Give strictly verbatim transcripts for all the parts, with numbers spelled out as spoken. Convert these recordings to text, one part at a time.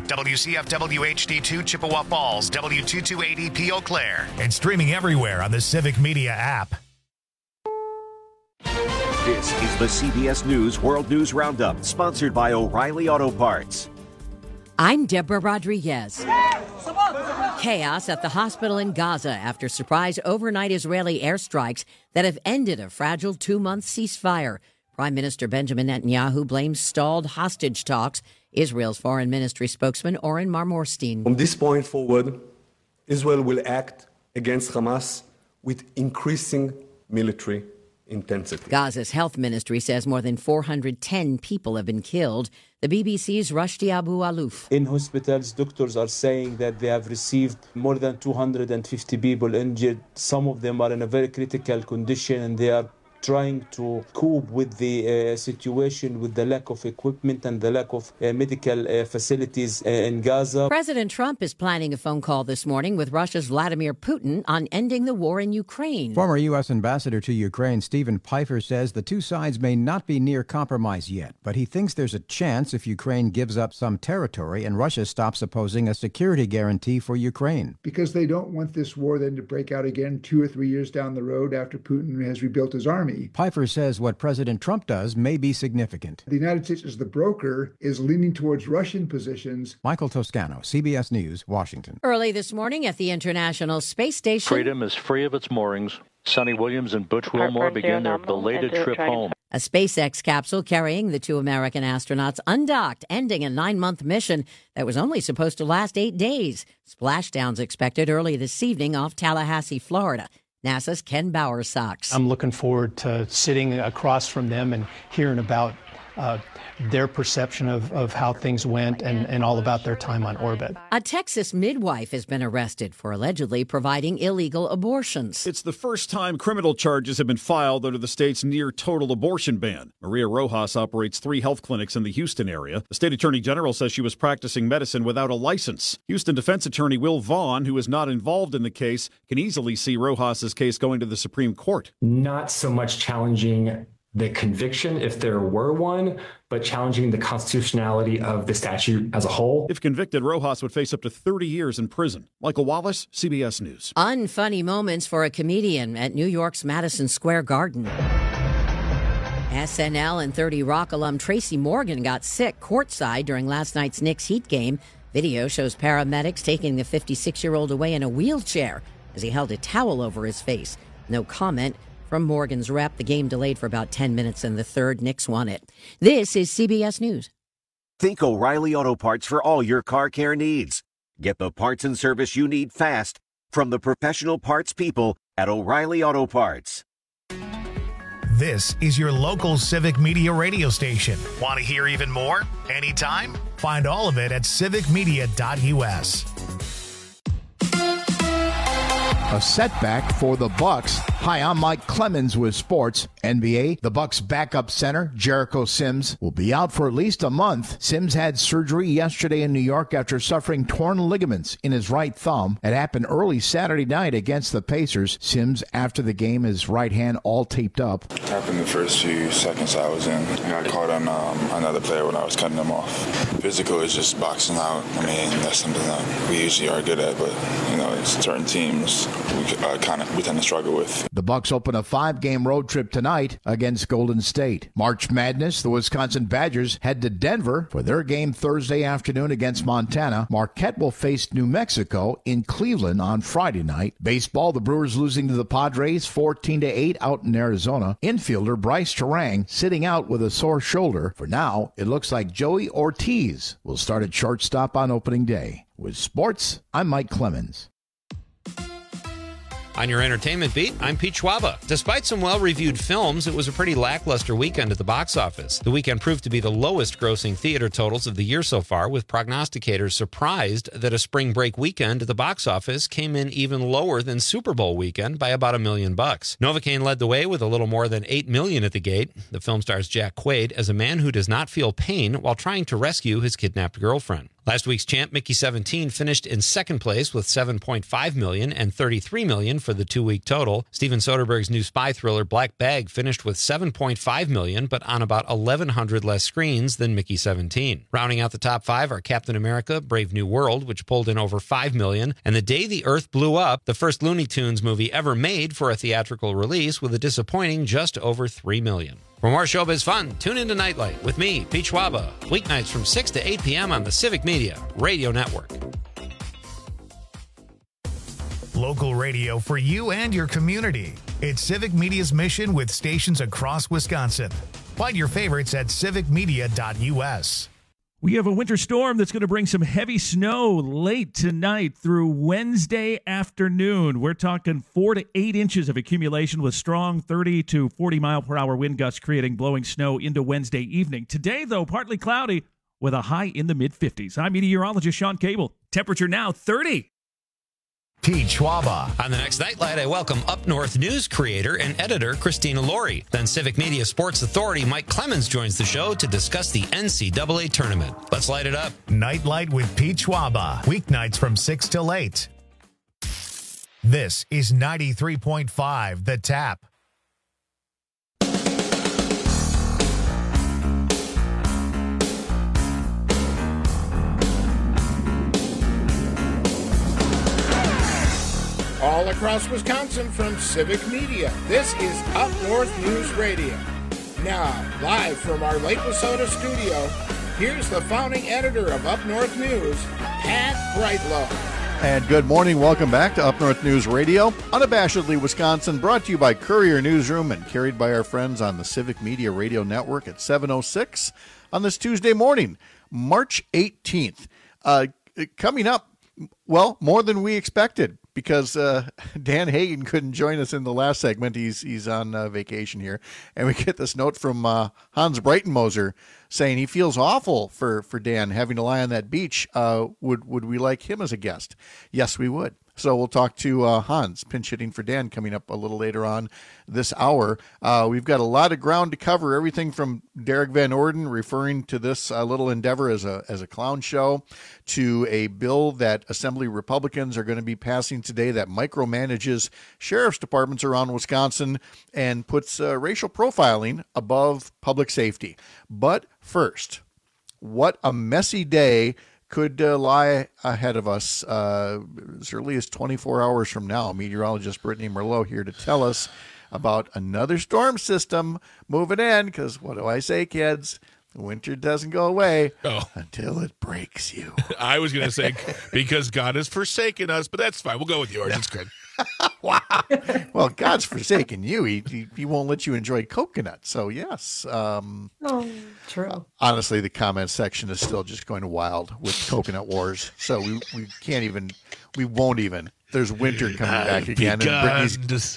W C F W H D two Chippewa Falls, W two two eight E P Eau Claire, and streaming everywhere on the Civic Media app. This is the C B S News World News Roundup, sponsored by O'Reilly Auto Parts. I'm Deborah Rodriguez. Chaos at the hospital in Gaza after surprise overnight Israeli airstrikes that have ended a fragile two-month ceasefire. Prime Minister Benjamin Netanyahu blames stalled hostage talks. Israel's foreign ministry spokesman Oren Marmorstein. From this point forward, Israel will act against Hamas with increasing military intensity. Gaza's health ministry says more than four hundred ten people have been killed. The B B C's Rushdie Abu Alouf. In hospitals, doctors are saying that they have received more than two hundred fifty people injured. Some of them are in a very critical condition, and they are trying to cope with the uh, situation with the lack of equipment and the lack of uh, medical uh, facilities uh, in Gaza. President Trump is planning a phone call this morning with Russia's Vladimir Putin on ending the war in Ukraine. Former U S Ambassador to Ukraine Stephen Pfeiffer says the two sides may not be near compromise yet, but he thinks there's a chance if Ukraine gives up some territory and Russia stops opposing a security guarantee for Ukraine. Because they don't want this war then to break out again two or three years down the road after Putin has rebuilt his army. Pfeiffer says what President Trump does may be significant. The United States, as the broker, is leaning towards Russian positions. Michael Toscano, C B S News, Washington. Early this morning at the International Space Station. Freedom is free of its moorings. Sonny Williams and Butch Wilmore begin their belated trip home. A SpaceX capsule carrying the two American astronauts undocked, ending a nine-month mission that was only supposed to last eight days. Splashdowns expected early this evening off Tallahassee, Florida. NASA's Ken Bowersox. I'm looking forward to sitting across from them and hearing about uh, their perception of, of how things went and, and all about their time on orbit. A Texas midwife has been arrested for allegedly providing illegal abortions. It's the first time criminal charges have been filed under the state's near-total abortion ban. Maria Rojas operates three health clinics in the Houston area. The state attorney general says she was practicing medicine without a license. Houston defense attorney Will Vaughn, who is not involved in the case, can easily see Rojas's case going to the Supreme Court. Not so much challenging the conviction, if there were one, but challenging the constitutionality of the statute as a whole. If convicted, Rojas would face up to thirty years in prison. Michael Wallace, C B S News. Unfunny moments for a comedian at New York's Madison Square Garden. S N L and thirty Rock alum Tracy Morgan got sick courtside during last night's Knicks Heat game. Video shows paramedics taking the fifty-six-year-old away in a wheelchair as he held a towel over his face. No comment from Morgan's rep. The game delayed for about ten minutes in the third. Knicks won it. This is C B S News. Think O'Reilly Auto Parts for all your car care needs. Get the parts and service you need fast from the professional parts people at O'Reilly Auto Parts. This is your local Civic Media radio station. Want to hear even more? Anytime? Find all of it at civic media dot U S. A setback for the Bucks. Hi, I'm Mike Clemens with Sports. N B A, the Bucks' backup center, Jericho Sims, will be out for at least a month. Sims had surgery yesterday in New York after suffering torn ligaments in his right thumb. It happened early Saturday night against the Pacers. Sims, after the game, his right hand all taped up. It happened the first few seconds I was in. I got caught on um, another player when I was cutting him off. Physical is just boxing out. I mean, that's something that we usually are good at, but, you know, it's certain teams we uh, kind of we tend to struggle with. The Bucks open a five-game road trip tonight against Golden State. March Madness, the Wisconsin Badgers head to Denver for their game Thursday afternoon against Montana. Marquette will face New Mexico in Cleveland on Friday night. Baseball, the Brewers losing to the Padres fourteen to eight out in Arizona. Infielder Bryce Terang sitting out with a sore shoulder. For now, it looks like Joey Ortiz will start at shortstop on opening day. With sports, I'm Mike Clemens. On your entertainment beat, I'm Pete Schwaba. Despite some well-reviewed films, it was a pretty lackluster weekend at the box office. The weekend proved to be the lowest-grossing theater totals of the year so far, with prognosticators surprised that a spring break weekend at the box office came in even lower than Super Bowl weekend by about a million bucks. Novocaine led the way with a little more than eight million at the gate. The film stars Jack Quaid as a man who does not feel pain while trying to rescue his kidnapped girlfriend. Last week's champ, Mickey seventeen, finished in second place with seven point five million dollars and thirty-three million dollars for the two-week total. Steven Soderbergh's new spy thriller, Black Bag, finished with seven point five million dollars, but on about eleven hundred less screens than Mickey seventeen. Rounding out the top five are Captain America, Brave New World, which pulled in over five million dollars, and The Day the Earth Blew Up, the first Looney Tunes movie ever made for a theatrical release, with a disappointing just over three million dollars. For more showbiz fun, tune into Nightlight with me, Pete Schwaba, weeknights from six to eight p.m. on the Civic Media Radio Network. Local radio for you and your community. It's Civic Media's mission with stations across Wisconsin. Find your favorites at civic media dot u s. We have a winter storm that's going to bring some heavy snow late tonight through Wednesday afternoon. We're talking four to eight inches of accumulation with strong thirty to forty mile per hour wind gusts creating blowing snow into Wednesday evening. Today, though, partly cloudy with a high in the mid fifties. I'm meteorologist Sean Cable. Temperature now thirty. Pete Schwaba. On the next Nightlight, I welcome Up North News creator and editor Christina Laurie. Then Civic Media Sports Authority Mike Clemens joins the show to discuss the N C double A tournament. Let's light it up. Nightlight with Pete Schwaba. Weeknights from six till eight. This is ninety-three point five The Tap. All across Wisconsin from Civic Media, this is Up North News Radio. Now, live from our Lake Wissota studio, here's the founding editor of Up North News, Pat Brightlow. And good morning. Welcome back to Up North News Radio, unabashedly Wisconsin, brought to you by Courier Newsroom and carried by our friends on the Civic Media Radio Network at seven oh six on this Tuesday morning, March eighteenth. Uh, coming up, well, more than we expected, because uh, Dan Hagan couldn't join us in the last segment. He's he's on uh, vacation here. And we get this note from uh, Hans Breitenmoser saying he feels awful for, for Dan having to lie on that beach. Uh, would, would we like him as a guest? Yes, we would. So we'll talk to uh, Hans, pinch hitting for Dan, coming up a little later on this hour. Uh, we've got a lot of ground to cover, everything from Derek Van Orden referring to this uh, little endeavor as a as a clown show, to a bill that Assembly Republicans are going to be passing today that micromanages sheriff's departments around Wisconsin and puts uh, racial profiling above public safety. But first, what a messy day could uh, lie ahead of us uh, as early as twenty-four hours from now. Meteorologist Brittany Merlot here to tell us about another storm system moving in, because what do I say, kids? Winter doesn't go away oh. until it breaks you. I was going to say, because God has forsaken us, but that's fine. We'll go with yours. It's good. Wow. Well, God's forsaken you. He, he he won't let you enjoy coconut. So, yes. Um, oh, true. Honestly, the comment section is still just going wild with coconut wars. So we, we can't even, we won't even. There's winter coming back again. And Brittany's,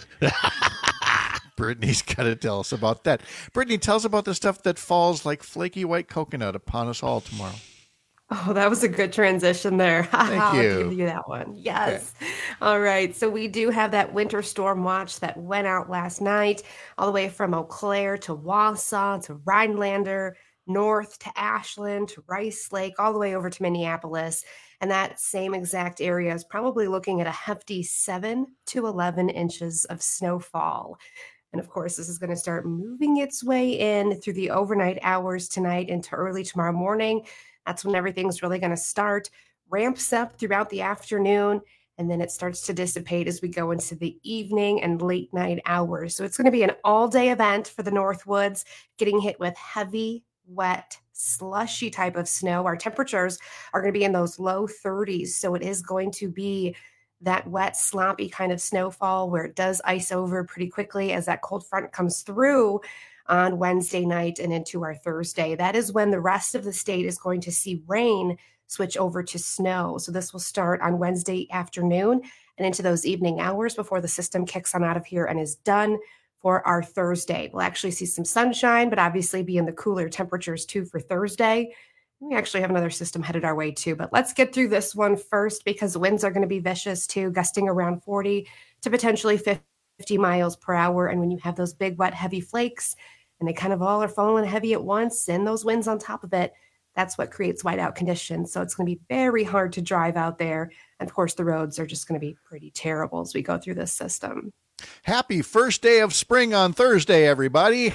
Brittany's got to tell us about that. Brittany, tell us about the stuff that falls like flaky white coconut upon us all tomorrow. Oh, that was a good transition there. Thank I'll you. give you that one. Yes. Okay. All right. So we do have that winter storm watch that went out last night, all the way from Eau Claire to Wausau to Rhinelander, north to Ashland to Rice Lake, all the way over to Minneapolis. And that same exact area is probably looking at a hefty seven to eleven inches of snowfall. And of course, this is going to start moving its way in through the overnight hours tonight into early tomorrow morning. That's when everything's really going to start, ramps up throughout the afternoon, and then it starts to dissipate as we go into the evening and late night hours. So it's going to be an all-day event for the Northwoods, getting hit with heavy, wet, slushy type of snow. Our temperatures are going to be in those low thirties, so it is going to be that wet, sloppy kind of snowfall where it does ice over pretty quickly as that cold front comes through on Wednesday night and into our Thursday. That is when the rest of the state is going to see rain switch over to snow. So this will start on Wednesday afternoon and into those evening hours before the system kicks on out of here and is done for our Thursday. We'll actually see some sunshine, but obviously be in the cooler temperatures too for Thursday. We actually have another system headed our way too, but let's get through this one first because winds are going to be vicious too, gusting around forty to potentially fifty miles per hour. And when you have those big, wet, heavy flakes, and they kind of all are falling heavy at once, and those winds on top of it, that's what creates whiteout conditions. So it's going to be very hard to drive out there. And of course, the roads are just going to be pretty terrible as we go through this system. Happy first day of spring on Thursday, everybody.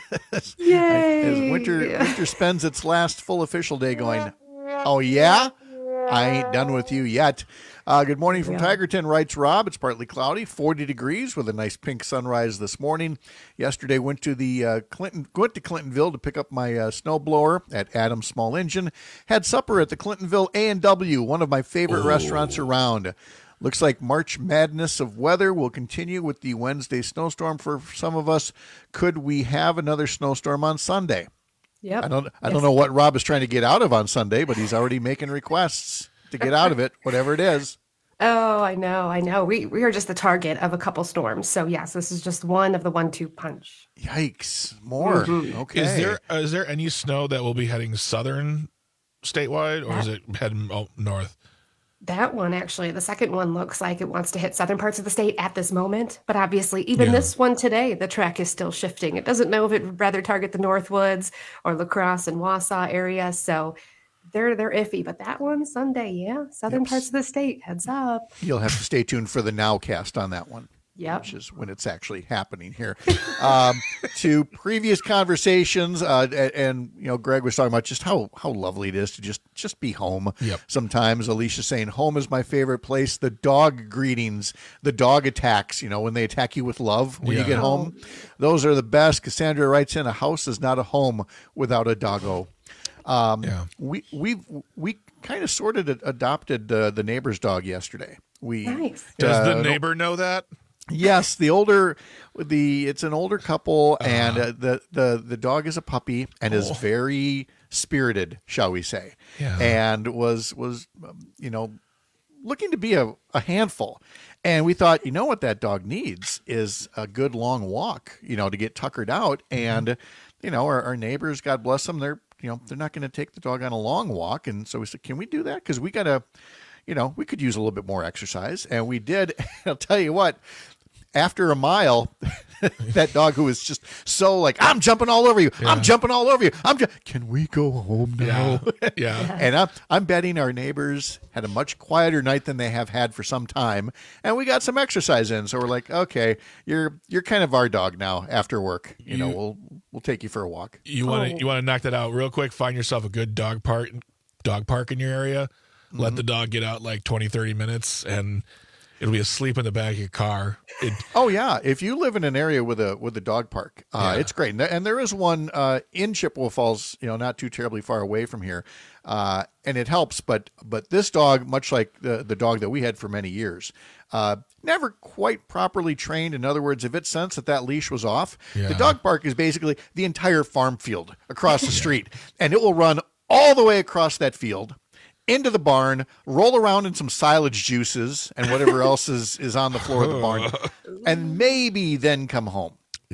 Yay! As winter, winter spends its last full official day going, oh, yeah? I ain't done with you yet. Uh, good morning from yeah. Tigerton, writes Rob. It's partly cloudy, forty degrees with a nice pink sunrise this morning. Yesterday went to the uh, Clinton, went to Clintonville to pick up my uh, snowblower at Adams Small Engine. Had supper at the Clintonville A and W, one of my favorite Ooh. restaurants around. Looks like March madness of weather will continue with the Wednesday snowstorm for some of us. Could we have another snowstorm on Sunday? Yep. I don't I yes. don't know what Rob is trying to get out of on Sunday, but he's already making requests to get out of it, whatever it is. Oh, I know, I know. We we are just the target of a couple storms. So yes, this is just one of the one two punch. Yikes. More. Mm-hmm. Okay. Is there uh, is there any snow that will be heading southern statewide, or that, is it heading oh, north? That one, actually, the second one looks like it wants to hit southern parts of the state at this moment. But obviously, even yeah. this one today, the track is still shifting. It doesn't know if it would rather target the Northwoods or La Crosse and Wausau area. So they're they're iffy. But that one, Sunday, yeah, southern yep. parts of the state, heads up. You'll have to stay tuned for the Nowcast on that one. Yep. Which is when it's actually happening here. Um, to previous conversations, uh, and, and you know, Greg was talking about just how how lovely it is to just just be home. Yep. Sometimes Alicia's saying home is my favorite place. The dog greetings, the dog attacks. You know, when they attack you with love when yeah. you get home, those are the best. Cassandra writes in, a house is not a home without a doggo. Um, yeah. We we we kind of sort of adopted uh, the neighbor's dog yesterday. We nice. Does uh, the neighbor know that? Yes, the older, the it's an older couple, and uh, the the the dog is a puppy and oh. is very spirited, shall we say? Yeah. And was was um, you know looking to be a, a handful, and we thought, you know what that dog needs is a good long walk, you know, to get tuckered out, and mm-hmm. you know our, our neighbors, God bless them, they're you know they're not going to take the dog on a long walk, and so we said, can we do that? Because we got to, you know, we could use a little bit more exercise, and we did. I'll tell you what. After a mile, that dog who was just so like, I'm jumping all over you. Yeah. I'm jumping all over you. I'm ju- Can we go home now? Yeah. yeah. And I'm, I'm betting our neighbors had a much quieter night than they have had for some time. And we got some exercise in. So we're like, okay, you're you're kind of our dog now after work. You, you know, we'll we'll take you for a walk. You want to oh. you want to knock that out real quick? Find yourself a good dog park, dog park in your area. Mm-hmm. Let the dog get out like twenty, thirty minutes, and it'll be asleep in the back of your car. It, oh yeah, if you live in an area with a with a dog park, uh, yeah. it's great. And, and there is one uh, in Chippewa Falls, you know, not too terribly far away from here, uh, and it helps. But but this dog, much like the the dog that we had for many years, uh, never quite properly trained. In other words, if it sensed that that leash was off, yeah. the dog park is basically the entire farm field across the street, and it will run all the way across that field into the barn, roll around in some silage juices and whatever else is, is on the floor of the barn, and maybe then come home.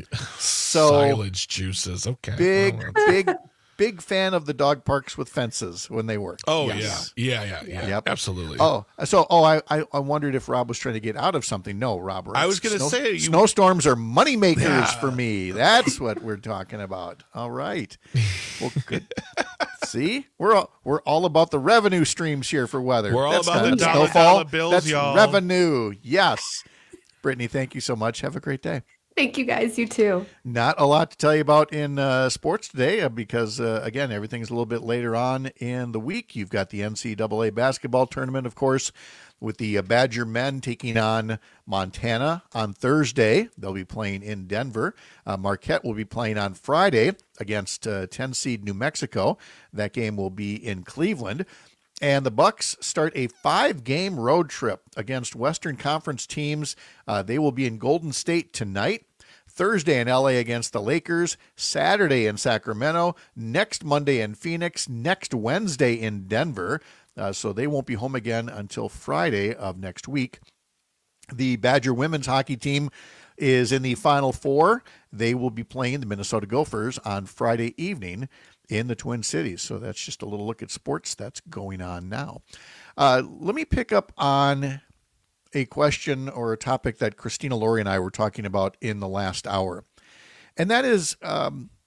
So silage juices, okay. Big, big, big fan of the dog parks with fences when they work. Oh yes. yeah, yeah, yeah, yeah. Yep. Absolutely. Oh, so oh, I, I I wondered if Rob was trying to get out of something. No, Rob. I was going to say you... snowstorms are money makers yeah. for me. That's what we're talking about. All right. Well, good. See, we're all, we're all about the revenue streams here for weather. We're all That's about not the dollar, snowfall. dollar bills, That's y'all. Revenue. Yes. Brittany, thank you so much. Have a great day. Thank you, guys. You too. Not a lot to tell you about in uh, sports today uh, because, uh, again, everything's a little bit later on in the week. You've got the N C double A basketball tournament, of course, with the uh, Badger men taking on Montana on Thursday. They'll be playing in Denver. Uh, Marquette will be playing on Friday against uh, ten-seed New Mexico. That game will be in Cleveland. And the Bucks start a five-game road trip against Western Conference teams. Uh, they will be in Golden State tonight, Thursday in L A against the Lakers, Saturday in Sacramento, next Monday in Phoenix, next Wednesday in Denver. Uh, so they won't be home again until Friday of next week. The Badger women's hockey team is in the Final Four. They will be playing the Minnesota Gophers on Friday evening in the Twin Cities. So that's just a little look at sports that's going on now. Uh, let me pick up on a question or a topic that Christina Laurie and I were talking about in the last hour. And that is, um,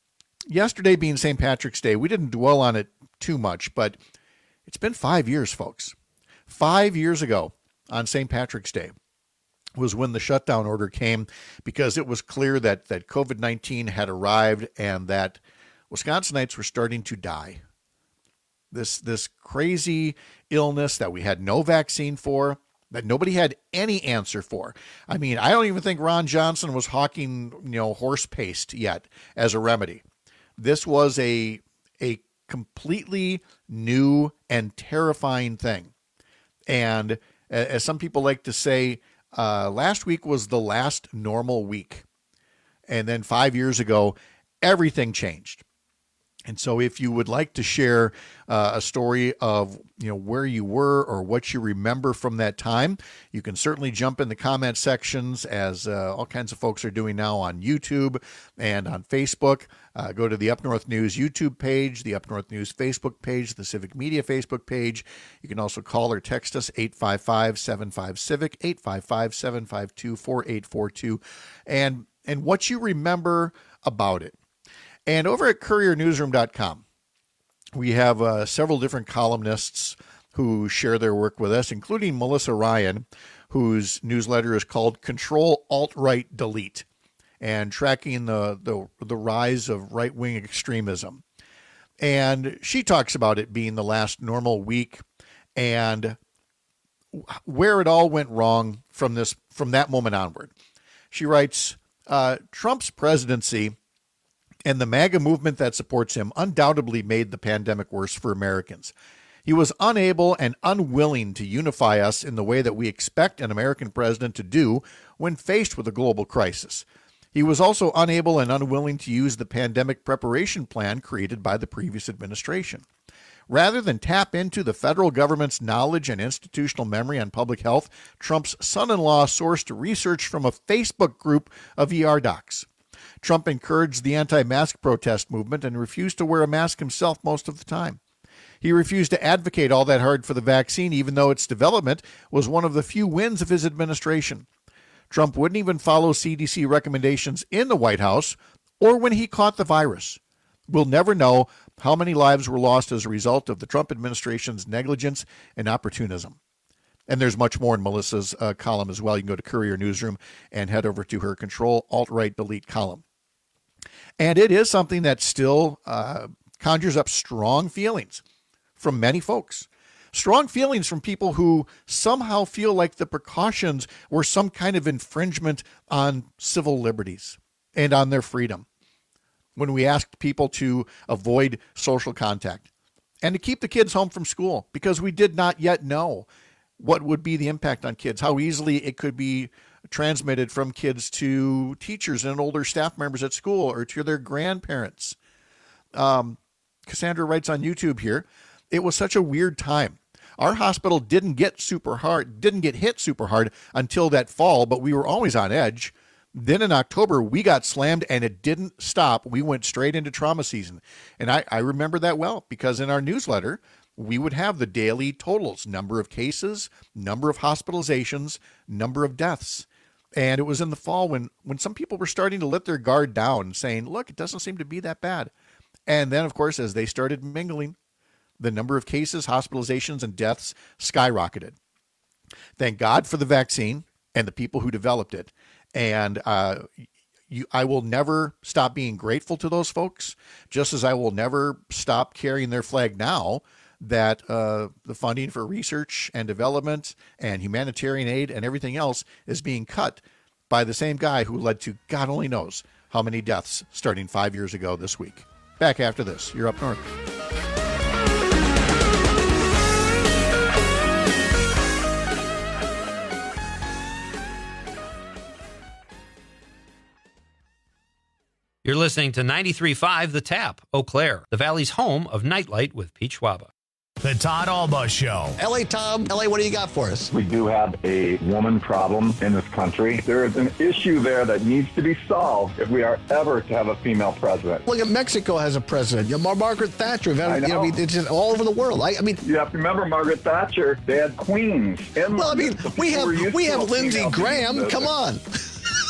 yesterday being Saint Patrick's Day, we didn't dwell on it too much, but it's been five years, folks. Five years ago on Saint Patrick's Day was when the shutdown order came, because it was clear that, that COVID nineteen had arrived and that Wisconsinites were starting to die. This, this crazy illness that we had no vaccine for, that nobody had any answer for. I mean, I don't even think Ron Johnson was hawking, you know, horse paste yet as a remedy. This was a a completely new and terrifying thing. And as some people like to say, uh, last week was the last normal week. And then five years ago, everything changed. And so if you would like to share uh, a story of, you know, where you were or what you remember from that time, you can certainly jump in the comment sections, as uh, all kinds of folks are doing now on YouTube and on Facebook. Uh, go to the Up North News YouTube page, the Up North News Facebook page, the Civic Media Facebook page. You can also call or text us, eight five five, seven five, CIVIC, eight five five, seven five two, four eight four two, and and what you remember about it. And over at courier newsroom dot com, we have uh, several different columnists who share their work with us, including Melissa Ryan, whose newsletter is called Control, Alt-Right, Delete, and tracking the, the, the rise of right-wing extremism. And she talks about it being the last normal week and where it all went wrong from this from that moment onward. She writes, uh, Trump's presidency and the MAGA movement that supports him undoubtedly made the pandemic worse for Americans. He was unable and unwilling to unify us in the way that we expect an American president to do when faced with a global crisis. He was also unable and unwilling to use the pandemic preparation plan created by the previous administration. Rather than tap into the federal government's knowledge and institutional memory on public health, Trump's son-in-law sourced research from a Facebook group of E R docs. Trump encouraged the anti-mask protest movement and refused to wear a mask himself most of the time. He refused to advocate all that hard for the vaccine, even though its development was one of the few wins of his administration. Trump wouldn't even follow C D C recommendations in the White House or when he caught the virus. We'll never know how many lives were lost as a result of the Trump administration's negligence and opportunism. And there's much more in Melissa's uh, column as well. You can go to Courier Newsroom and head over to her Control, Alt-Right, Delete column. And it is something that still uh, conjures up strong feelings from many folks. Strong feelings from people who somehow feel like the precautions were some kind of infringement on civil liberties and on their freedom. When we asked people to avoid social contact and to keep the kids home from school, because we did not yet know what would be the impact on kids, how easily it could be transmitted from kids to teachers and older staff members at school or to their grandparents. Um, Cassandra writes on YouTube here, it was such a weird time. Our hospital didn't get super hard, didn't get hit super hard until that fall, but we were always on edge. Then in October, we got slammed and it didn't stop. We went straight into trauma season. And I, I remember that well because in our newsletter, we would have the daily totals, number of cases, number of hospitalizations, number of deaths. And it was in the fall when, when some people were starting to let their guard down, saying, look, it doesn't seem to be that bad. And then, of course, as they started mingling, the number of cases, hospitalizations, and deaths skyrocketed. Thank God for the vaccine and the people who developed it. And uh, you, I will never stop being grateful to those folks, just as I will never stop carrying their flag now that uh, the funding for research and development and humanitarian aid and everything else is being cut by the same guy who led to God only knows how many deaths starting five years ago this week. Back after this. You're Up North. You're listening to ninety-three point five The Tap, Eau Claire, the Valley's home of Nightlight with Pete Schwaba. The Todd Alba Show. L A Tom, L A, what do you got for us? We do have a woman problem in this country. There is an issue there that needs to be solved if we are ever to have a female president. Look at Mexico has a president. You know, Margaret Thatcher. Had, I know. You know, I mean, it's just all over the world. I, I mean, you have to remember Margaret Thatcher. They had queens. In well, I mean, we have we have Lindsey Graham. Come on.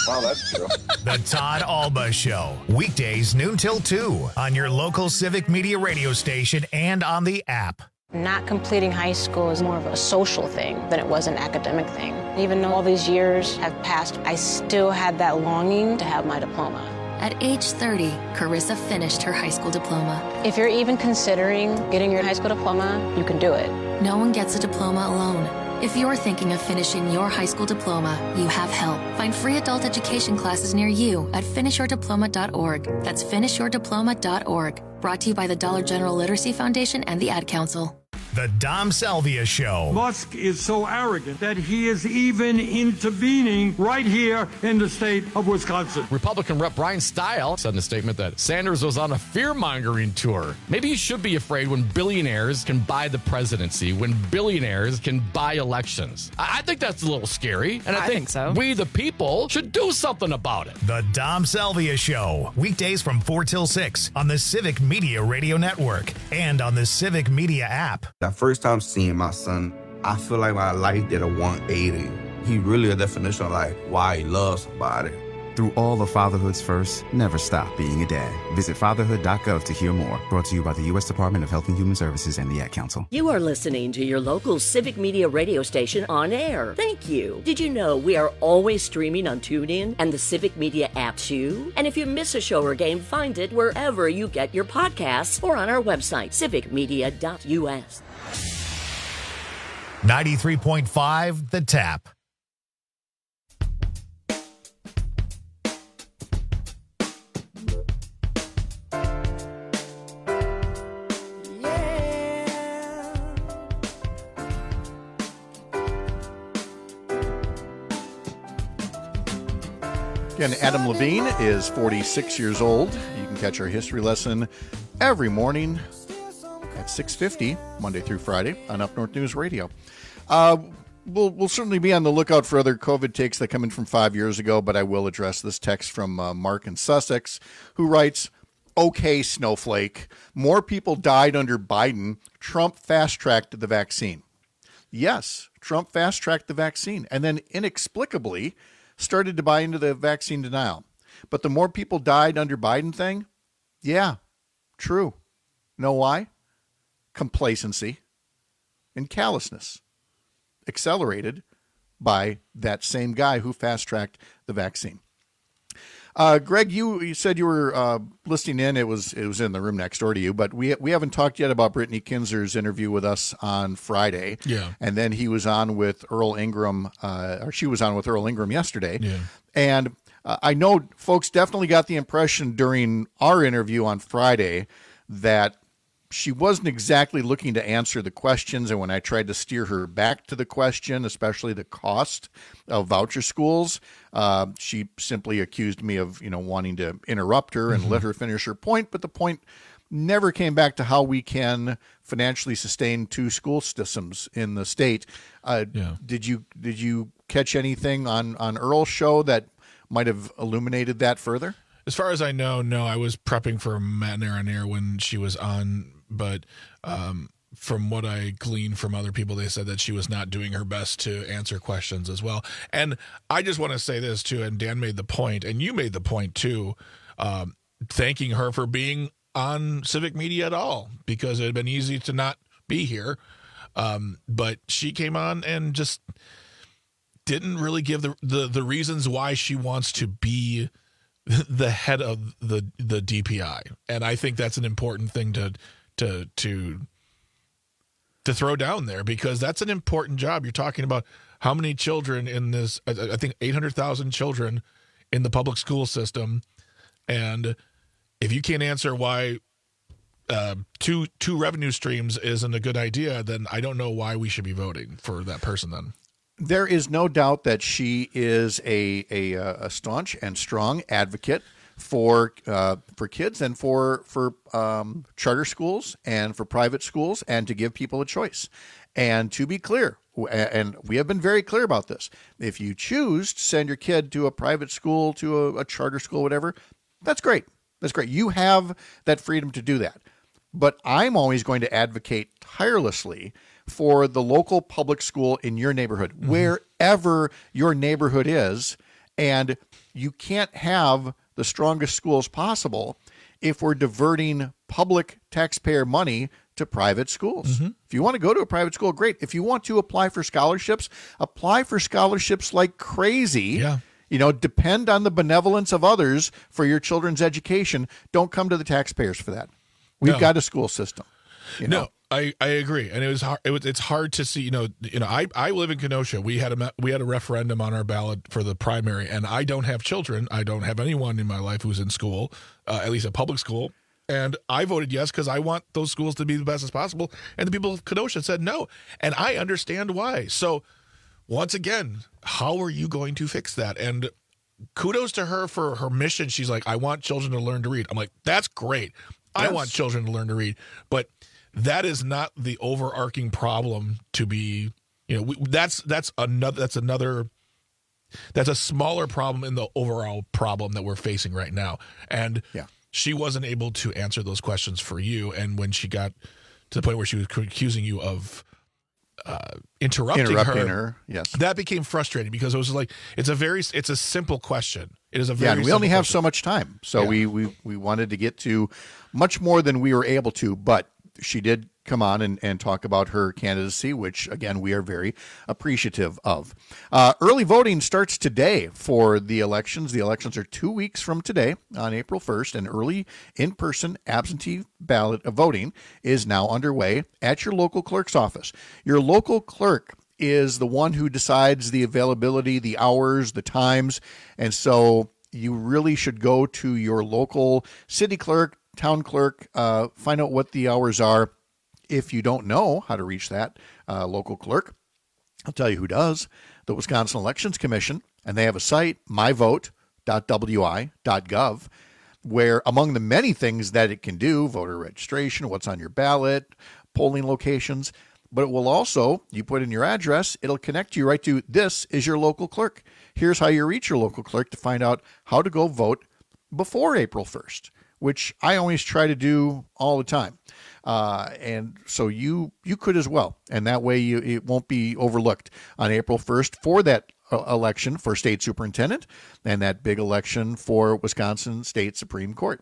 Well, that's true. The Todd Alba Show, weekdays noon till two on your local Civic Media radio station and on the app. Not completing high school is more of a social thing than it was an academic thing. Even though all these years have passed, I still had that longing to have my diploma. At age thirty, Carissa finished her high school diploma. If you're even considering getting your high school diploma, you can do it. No one gets a diploma alone. If you're thinking of finishing your high school diploma, you have help. Find free adult education classes near you at finish your diploma dot org. That's finish your diploma dot org. Brought to you by the Dollar General Literacy Foundation and the Ad Council. The Dom Salvia Show. Musk is so arrogant that he is even intervening right here in the state of Wisconsin. Republican Rep Brian Stile said in a statement that Sanders was on a fear-mongering tour. Maybe you should be afraid when billionaires can buy the presidency, when billionaires can buy elections. I, I think that's a little scary, and I, I think, think so. we, the people, should do something about it. The Dom Salvia Show, weekdays from four till six on the Civic Media Radio Network and on the Civic Media app. The first time seeing my son, I feel like my life did a one eighty. He really a definition of like why he loves somebody. Through all of fatherhood's first, never stop being a dad. Visit fatherhood dot gov to hear more. Brought to you by the U S Department of Health and Human Services and the Ad Council. You are listening to your local Civic Media radio station on air. Thank you. Did you know we are always streaming on TuneIn and the Civic Media app too? And if you miss a show or game, find it wherever you get your podcasts or on our website, civic media dot U S. ninety-three point five The Tap. Again, Adam Levine is forty-six years old. You can catch our history lesson every morning at six fifty, Monday through Friday, on Up North News Radio. Uh, we'll, we'll certainly be on the lookout for other COVID takes that come in from five years ago, but I will address this text from uh, Mark in Sussex, who writes, "Okay, Snowflake, more people died under Biden. Trump fast-tracked the vaccine." Yes, Trump fast-tracked the vaccine, and then inexplicably started to buy into the vaccine denial. But the more people died under Biden thing, yeah, true. Know why? Complacency and callousness, accelerated by that same guy who fast-tracked the vaccine. Uh, Greg, you, you said you were uh, listening in. It was it was in the room next door to you, but we we haven't talked yet about Brittany Kinzer's interview with us on Friday. Yeah, and then he was on with Earl Ingram, uh, or she was on with Earl Ingram yesterday. Yeah, and uh, I know folks definitely got the impression during our interview on Friday that she wasn't exactly looking to answer the questions, and when I tried to steer her back to the question, especially the cost of voucher schools, uh, she simply accused me of, you know, wanting to interrupt her and mm-hmm. let her finish her point, but the point never came back to how we can financially sustain two school systems in the state. Uh, yeah. Did you did you catch anything on, on Earl's show that might have illuminated that further? As far as I know, no. I was prepping for Matt Nair on air when she was on, but um, from what I gleaned from other people, they said that she was not doing her best to answer questions as well. And I just want to say this too, and Dan made the point, and you made the point too, um, thanking her for being on Civic Media at all, because it had been easy to not be here. Um, but she came on and just didn't really give the, the, the reasons why she wants to be the head of the the D P I, and I think that's an important thing to to to to throw down there, because that's an important job. You're talking about how many children in this, I think eight hundred thousand children in the public school system, and if you can't answer why uh, two two revenue streams isn't a good idea, then I don't know why we should be voting for that person then. There is no doubt that she is a a, a staunch and strong advocate for uh, for kids and for for um, charter schools and for private schools, and to give people a choice. And to be clear, and we have been very clear about this, if you choose to send your kid to a private school, to a, a charter school, whatever, that's great. That's great. You have that freedom to do that. But I'm always going to advocate tirelessly for the local public school in your neighborhood, mm-hmm. wherever your neighborhood is. And you can't have the strongest schools possible if we're diverting public taxpayer money to private schools. Mm-hmm. If you want to go to a private school, great. If you want to apply for scholarships, apply for scholarships like crazy. Yeah. You know, depend on the benevolence of others for your children's education. Don't come to the taxpayers for that. We've No. got a school system. You know? No, I, I agree, and it was hard. It was, it's hard to see. You know, you know. I, I live in Kenosha. We had a we had a referendum on our ballot for the primary, and I don't have children. I don't have anyone in my life who's in school, uh, at least a public school. And I voted yes because I want those schools to be the best as possible. And the people of Kenosha said no, and I understand why. So, once again, how are you going to fix that? And kudos to her for her mission. She's like, I want children to learn to read. I'm like, that's great. I Yes. want children to learn to read, but that is not the overarching problem to be, you know, we, that's, that's another, that's another, that's a smaller problem in the overall problem that we're facing right now. And yeah. she wasn't able to answer those questions for you. And when she got to the point where she was accusing you of uh, interrupting, Interrupting her, her, yes. that became frustrating because it was like, it's a very, it's a simple question. It is a very Yeah, and we only simple have question. so much time. So Yeah. we, we, we wanted to get to much more than we were able to, but she did come on and, and talk about her candidacy, which, again, we are very appreciative of. Uh, early voting starts today for the elections. The elections are two weeks from today on April first, and early in-person absentee ballot voting is now underway at your local clerk's office. Your local clerk is the one who decides the availability, the hours, the times, and so you really should go to your local city clerk, town clerk, uh, find out what the hours are. If you don't know how to reach that uh, local clerk, I'll tell you who does. The Wisconsin Elections Commission, and they have a site, my vote dot w i dot gov, where among the many things that it can do, voter registration, what's on your ballot, polling locations, but it will also, you put in your address, it'll connect you right to this is your local clerk. Here's how you reach your local clerk to find out how to go vote before April first, which I always try to do all the time. Uh, and so you you could as well. And that way you, it won't be overlooked on April first for that uh, election for state superintendent and that big election for Wisconsin State Supreme Court.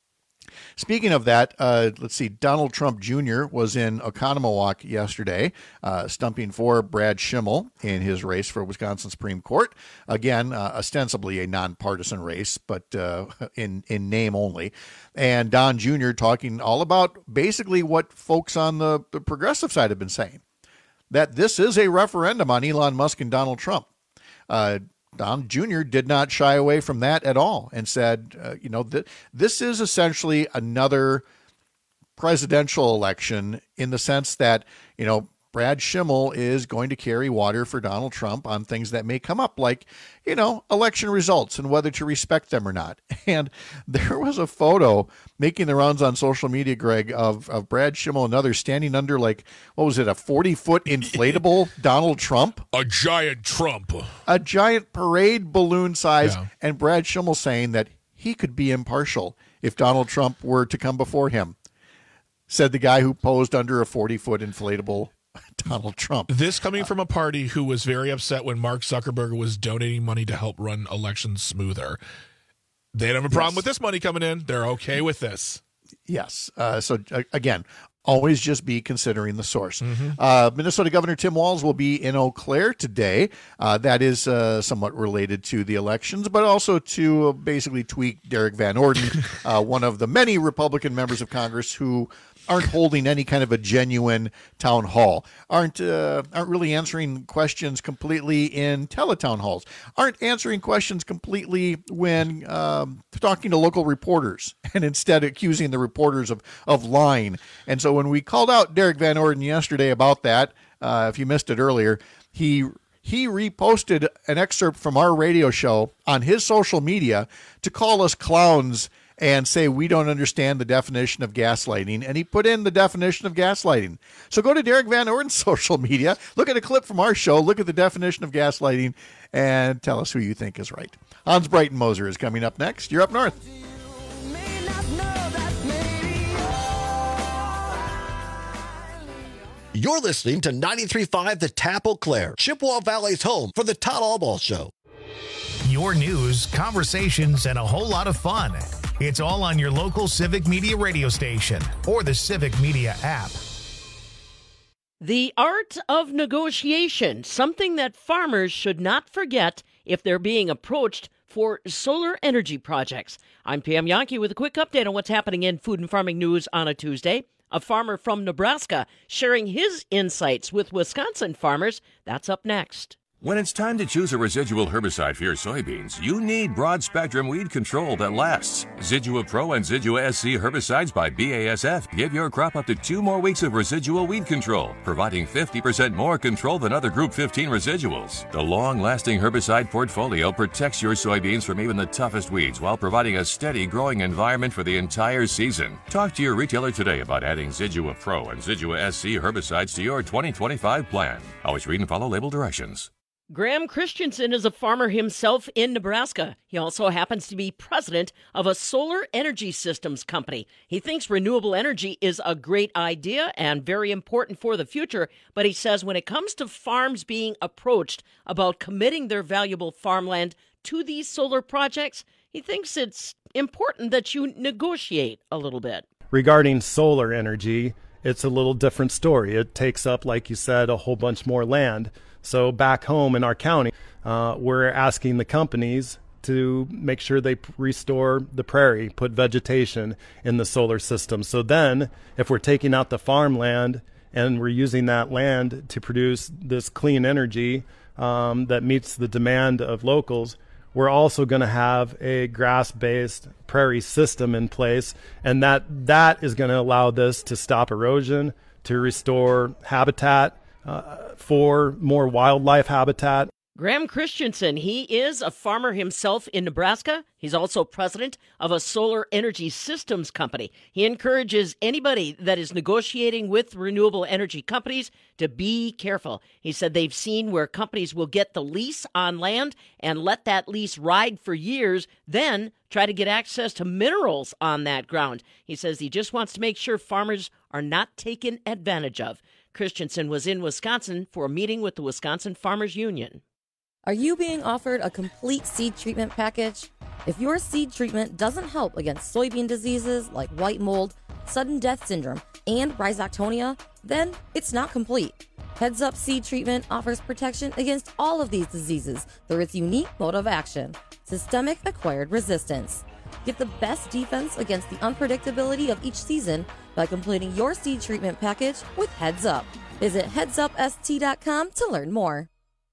Speaking of that, uh, let's see, Donald Trump Junior was in Oconomowoc yesterday, uh, stumping for Brad Schimmel in his race for Wisconsin Supreme Court. Again, uh, ostensibly a nonpartisan race, but uh, in, in name only. And Don Junior talking all about basically what folks on the, the progressive side have been saying, that this is a referendum on Elon Musk and Donald Trump. Uh, Don Junior did not shy away from that at all and said, uh, you know, th- this is essentially another presidential election in the sense that, you know, Brad Schimmel is going to carry water for Donald Trump on things that may come up, like, you know, election results and whether to respect them or not. And there was a photo making the rounds on social media, Greg, of, of Brad Schimmel and others standing under, like, what was it, a forty-foot inflatable Donald Trump? A giant Trump. A giant parade balloon size. Yeah. And Brad Schimmel saying that he could be impartial if Donald Trump were to come before him, said the guy who posed under a forty-foot inflatable Donald Trump. This coming from a party who was very upset when Mark Zuckerberg was donating money to help run elections smoother. They don't have a problem Yes. with this money coming in. They're okay with this. Yes. Uh, so, uh, again, always just be considering the source. Mm-hmm. Uh, Minnesota Governor Tim Walz will be in Eau Claire today. Uh, that is uh, somewhat related to the elections, but also to uh, basically tweak Derek Van Orden, uh, one of the many Republican members of Congress who aren't holding any kind of a genuine town hall, aren't uh, aren't really answering questions completely in teletown halls, aren't answering questions completely when um, talking to local reporters, and instead accusing the reporters of, of lying. And so when we called out Derek Van Orden yesterday about that, uh, if you missed it earlier, he he reposted an excerpt from our radio show on his social media to call us clowns and say we don't understand the definition of gaslighting, and he put in the definition of gaslighting. So go to Derek Van Orden's social media, look at a clip from our show, look at the definition of gaslighting, and tell us who you think is right. Hans Brighton Moser is coming up next. You're Up North. You're listening to ninety-three point five The Tap Eau Claire, Chippewa Valley's home for the Todd Albaugh Show. your news, conversations, and a whole lot of fun. It's all on your local Civic Media radio station or the Civic Media app. The art of negotiation, something that farmers should not forget if they're being approached for solar energy projects. I'm Pam Yankee with a quick update on what's happening in food and farming news on a Tuesday. A farmer from Nebraska sharing his insights with Wisconsin farmers. That's up next. When it's time to choose a residual herbicide for your soybeans, you need broad-spectrum weed control that lasts. Zidua Pro and Zidua S C herbicides by B A S F give your crop up to two more weeks of residual weed control, providing fifty percent more control than other Group fifteen residuals. The long-lasting herbicide portfolio protects your soybeans from even the toughest weeds while providing a steady growing environment for the entire season. Talk to your retailer today about adding Zidua Pro and Zidua S C herbicides to your twenty twenty-five plan. Always read and follow label directions. Graham Christensen is a farmer himself in Nebraska. He also happens to be president of a solar energy systems company. He thinks renewable energy is a great idea and very important for the future, but he says when it comes to farms being approached about committing their valuable farmland to these solar projects, he thinks it's important that you negotiate a little bit. Regarding solar energy, it's a little different story. It takes up, like you said, a whole bunch more land. So back home in our county, uh, we're asking the companies to make sure they restore the prairie, put vegetation in the solar system. So then if we're taking out the farmland and we're using that land to produce this clean energy um, that meets the demand of locals, we're also going to have a grass-based prairie system in place. And that that is going to allow this to stop erosion, to restore habitat, Uh, for more wildlife habitat. Graham Christensen, he is a farmer himself in Nebraska. He's also president of a solar energy systems company. He encourages anybody that is negotiating with renewable energy companies to be careful. He said they've seen where companies will get the lease on land and let that lease ride for years, then try to get access to minerals on that ground. He says he just wants to make sure farmers are not taken advantage of. Christensen was in Wisconsin for a meeting with the Wisconsin Farmers Union. Are you being offered a complete seed treatment package? If your seed treatment doesn't help against soybean diseases like white mold, sudden death syndrome, and rhizoctonia, then it's not complete. Heads Up Seed Treatment offers protection against all of these diseases through its unique mode of action, systemic acquired resistance. Get the best defense against the unpredictability of each season by completing your seed treatment package with Heads Up. Visit heads up s t dot com to learn more.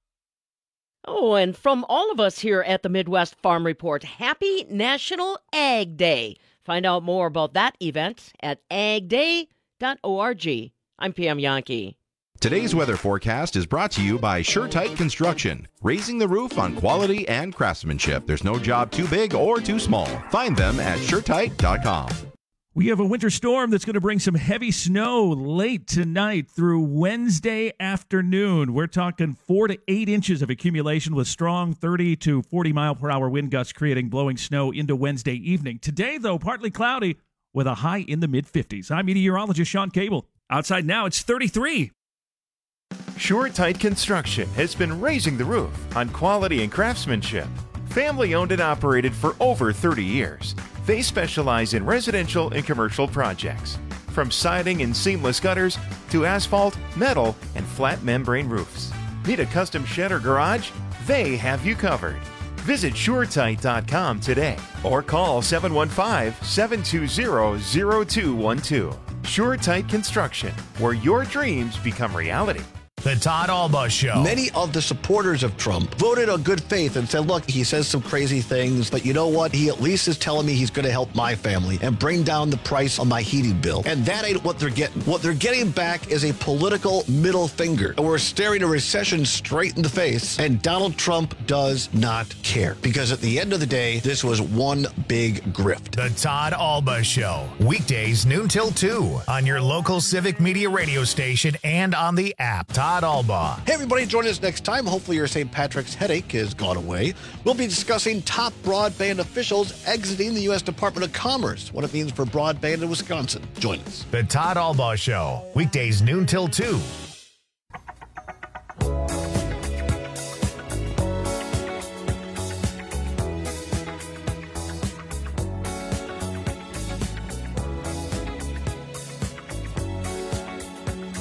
Oh, and from all of us here at the Midwest Farm Report, happy National Ag Day. Find out more about that event at ag day dot org. I'm Pam Yankee. Today's weather forecast is brought to you by SureTight Construction, raising the roof on quality and craftsmanship. There's no job too big or too small. Find them at sure tight dot com. We have a winter storm that's going to bring some heavy snow late tonight through Wednesday afternoon. We're talking four to eight inches of accumulation with strong thirty to forty mile per hour wind gusts creating blowing snow into Wednesday evening. Today, though, partly cloudy with a high in the mid fifties. I'm meteorologist Sean Cable. Outside now, it's thirty-three. SureTight Construction has been raising the roof on quality and craftsmanship. Family owned and operated for over thirty years. They specialize in residential and commercial projects, from siding and seamless gutters to asphalt, metal, and flat membrane roofs. Need a custom shed or garage? They have you covered. Visit sure tight dot com today or call seven one five, seven two zero, zero two one two. SureTight Construction, where your dreams become reality. The Todd Alba Show. Many of the supporters of Trump voted on good faith and said, look, he says some crazy things, but you know what? He at least is telling me he's going to help my family and bring down the price on my heating bill. And that ain't what they're getting. What they're getting back is a political middle finger. And we're staring a recession straight in the face. And Donald Trump does not care. Because at the end of the day, this was one big grift. The Todd Alba Show. Weekdays noon till two on your local Civic Media radio station and on the app. Todd Alba. Hey, everybody, join us next time. Hopefully your Saint Patrick's headache has gone away. We'll be discussing top broadband officials exiting the U S Department of Commerce, what it means for broadband in Wisconsin. Join us. The Todd Alba Show. Weekdays noon till two.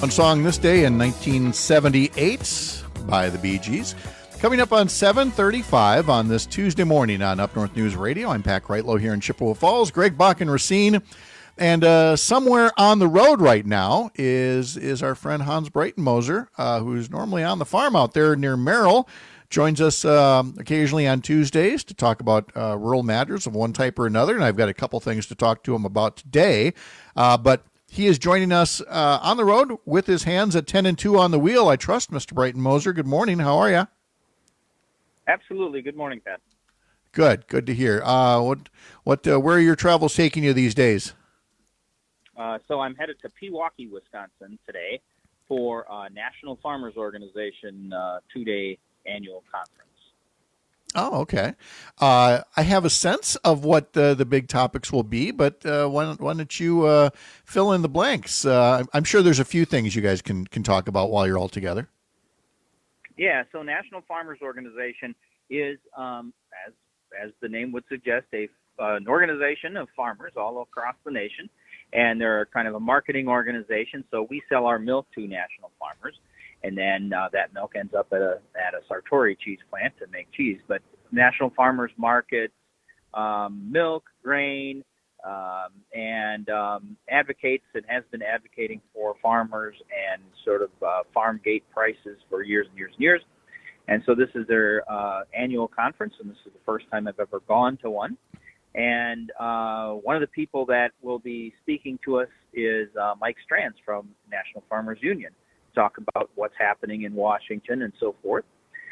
A song this day in nineteen seventy-eight by the Bee Gees. Coming up on seven thirty-five on this Tuesday morning on Up North News Radio. I'm Pat Kreitlow here in Chippewa Falls. Greg Bach and Racine. And uh, somewhere on the road right now is is our friend Hans Breitenmoser, uh, who's normally on the farm out there near Merrill. Joins us uh, occasionally on Tuesdays to talk about uh, rural matters of one type or another. And I've got a couple things to talk to him about today. Uh, but he is joining us uh, on the road with his hands at ten and two on the wheel. I trust, Mister Breitenmoser. Good morning. How are you? Absolutely. Good morning, Pat. Good. Good to hear. Uh, what, what, uh, where are your travels taking you these days? Uh, so I'm headed to Pewaukee, Wisconsin today for uh, National Farmers Organization uh, two-day annual conference. Oh, okay. Uh, I have a sense of what uh, the big topics will be, but uh, why, don't, why don't you uh, fill in the blanks? Uh, I'm sure there's a few things you guys can, can talk about while you're all together. Yeah, so National Farmers Organization is, um, as as the name would suggest, a uh, an organization of farmers all across the nation, and they're kind of a marketing organization. So we sell our milk to national farmers, and then uh, that milk ends up at a at a Sartori cheese plant to make cheese. But National Farmers market um, milk, grain, um, and um, advocates and has been advocating for farmers and sort of uh, farm gate prices for years and years and years. And so this is their uh, annual conference, and this is the first time I've ever gone to one. And uh, one of the people that will be speaking to us is uh, Mike Strands from National Farmers Union, talk about what's happening in Washington and so forth.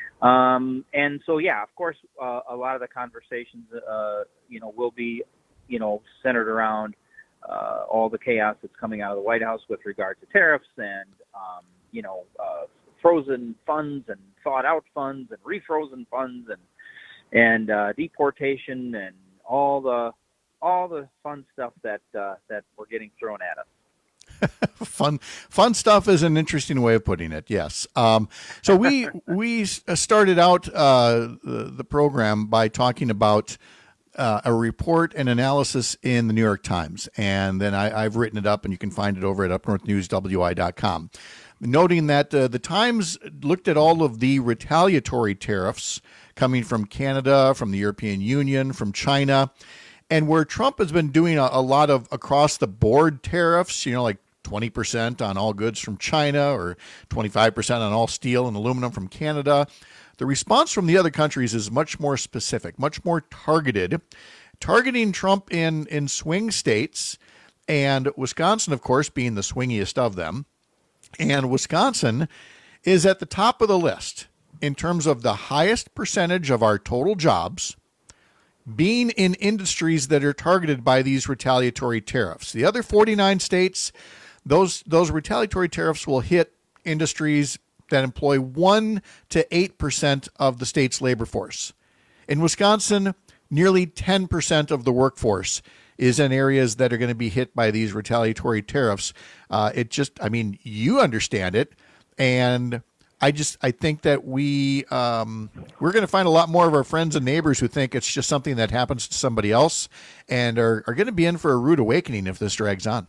Um, and so, yeah, of course, uh, a lot of the conversations, uh, you know, will be, you know, centered around uh, all the chaos that's coming out of the White House with regard to tariffs and, um, you know, uh, frozen funds and thawed out funds and refrozen funds and and uh, deportation and all the all the fun stuff that uh, that we're getting thrown at us. fun fun stuff is an interesting way of putting it. Yes. Um, so we we started out uh, the, the program by talking about uh, a report and analysis in the New York Times, and then I, I've written it up, and you can find it over at up north news w i dot com. Noting that uh, the Times looked at all of the retaliatory tariffs coming from Canada, from the European Union, from China, and where Trump has been doing a, a lot of across-the-board tariffs, you know, like twenty percent on all goods from China or twenty-five percent on all steel and aluminum from Canada. The response from the other countries is much more specific, much more targeted, targeting Trump in, in swing states, and Wisconsin, of course, being the swingiest of them. And Wisconsin is at the top of the list in terms of the highest percentage of our total jobs being in industries that are targeted by these retaliatory tariffs. The other forty-nine states, those those retaliatory tariffs will hit industries that employ one to eight percent of the state's labor force. In Wisconsin, nearly ten percent of the workforce is in areas that are going to be hit by these retaliatory tariffs. Uh, it just, I mean, you understand it, and I just, I think that we, um, we're going to find a lot more of our friends and neighbors who think it's just something that happens to somebody else, and are, are going to be in for a rude awakening if this drags on.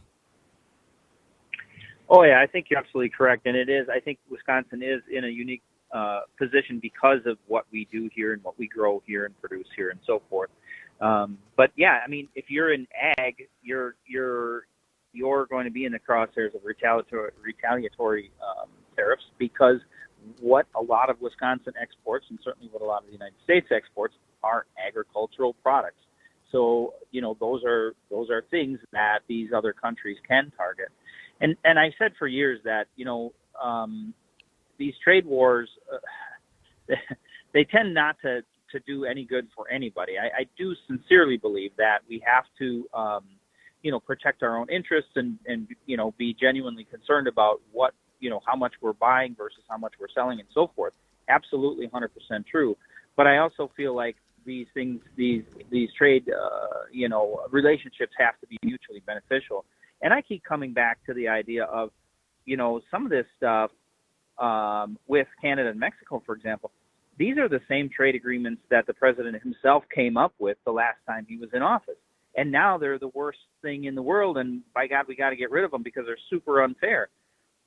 Oh yeah, I think you're absolutely correct, and it is. I think Wisconsin is in a unique uh, position because of what we do here and what we grow here and produce here and so forth. Um, but yeah, I mean, if you're in ag, you're you're you're going to be in the crosshairs of retaliatory retaliatory um, tariffs, because what a lot of Wisconsin exports, and certainly what a lot of the United States exports, are agricultural products. So you know, those are those are things that these other countries can target. And and I've said for years that you know um, these trade wars, uh, they tend not to. to do any good for anybody. I, I do sincerely believe that we have to, um, you know, protect our own interests and, and, you know, be genuinely concerned about what, you know, how much we're buying versus how much we're selling and so forth. Absolutely one hundred percent true. But I also feel like these things, these, these trade, uh, you know, relationships have to be mutually beneficial. And I keep coming back to the idea of, you know, some of this stuff um, with Canada and Mexico, for example. These are the same trade agreements that the president himself came up with the last time he was in office. And now they're the worst thing in the world, and by God, we got to get rid of them because they're super unfair.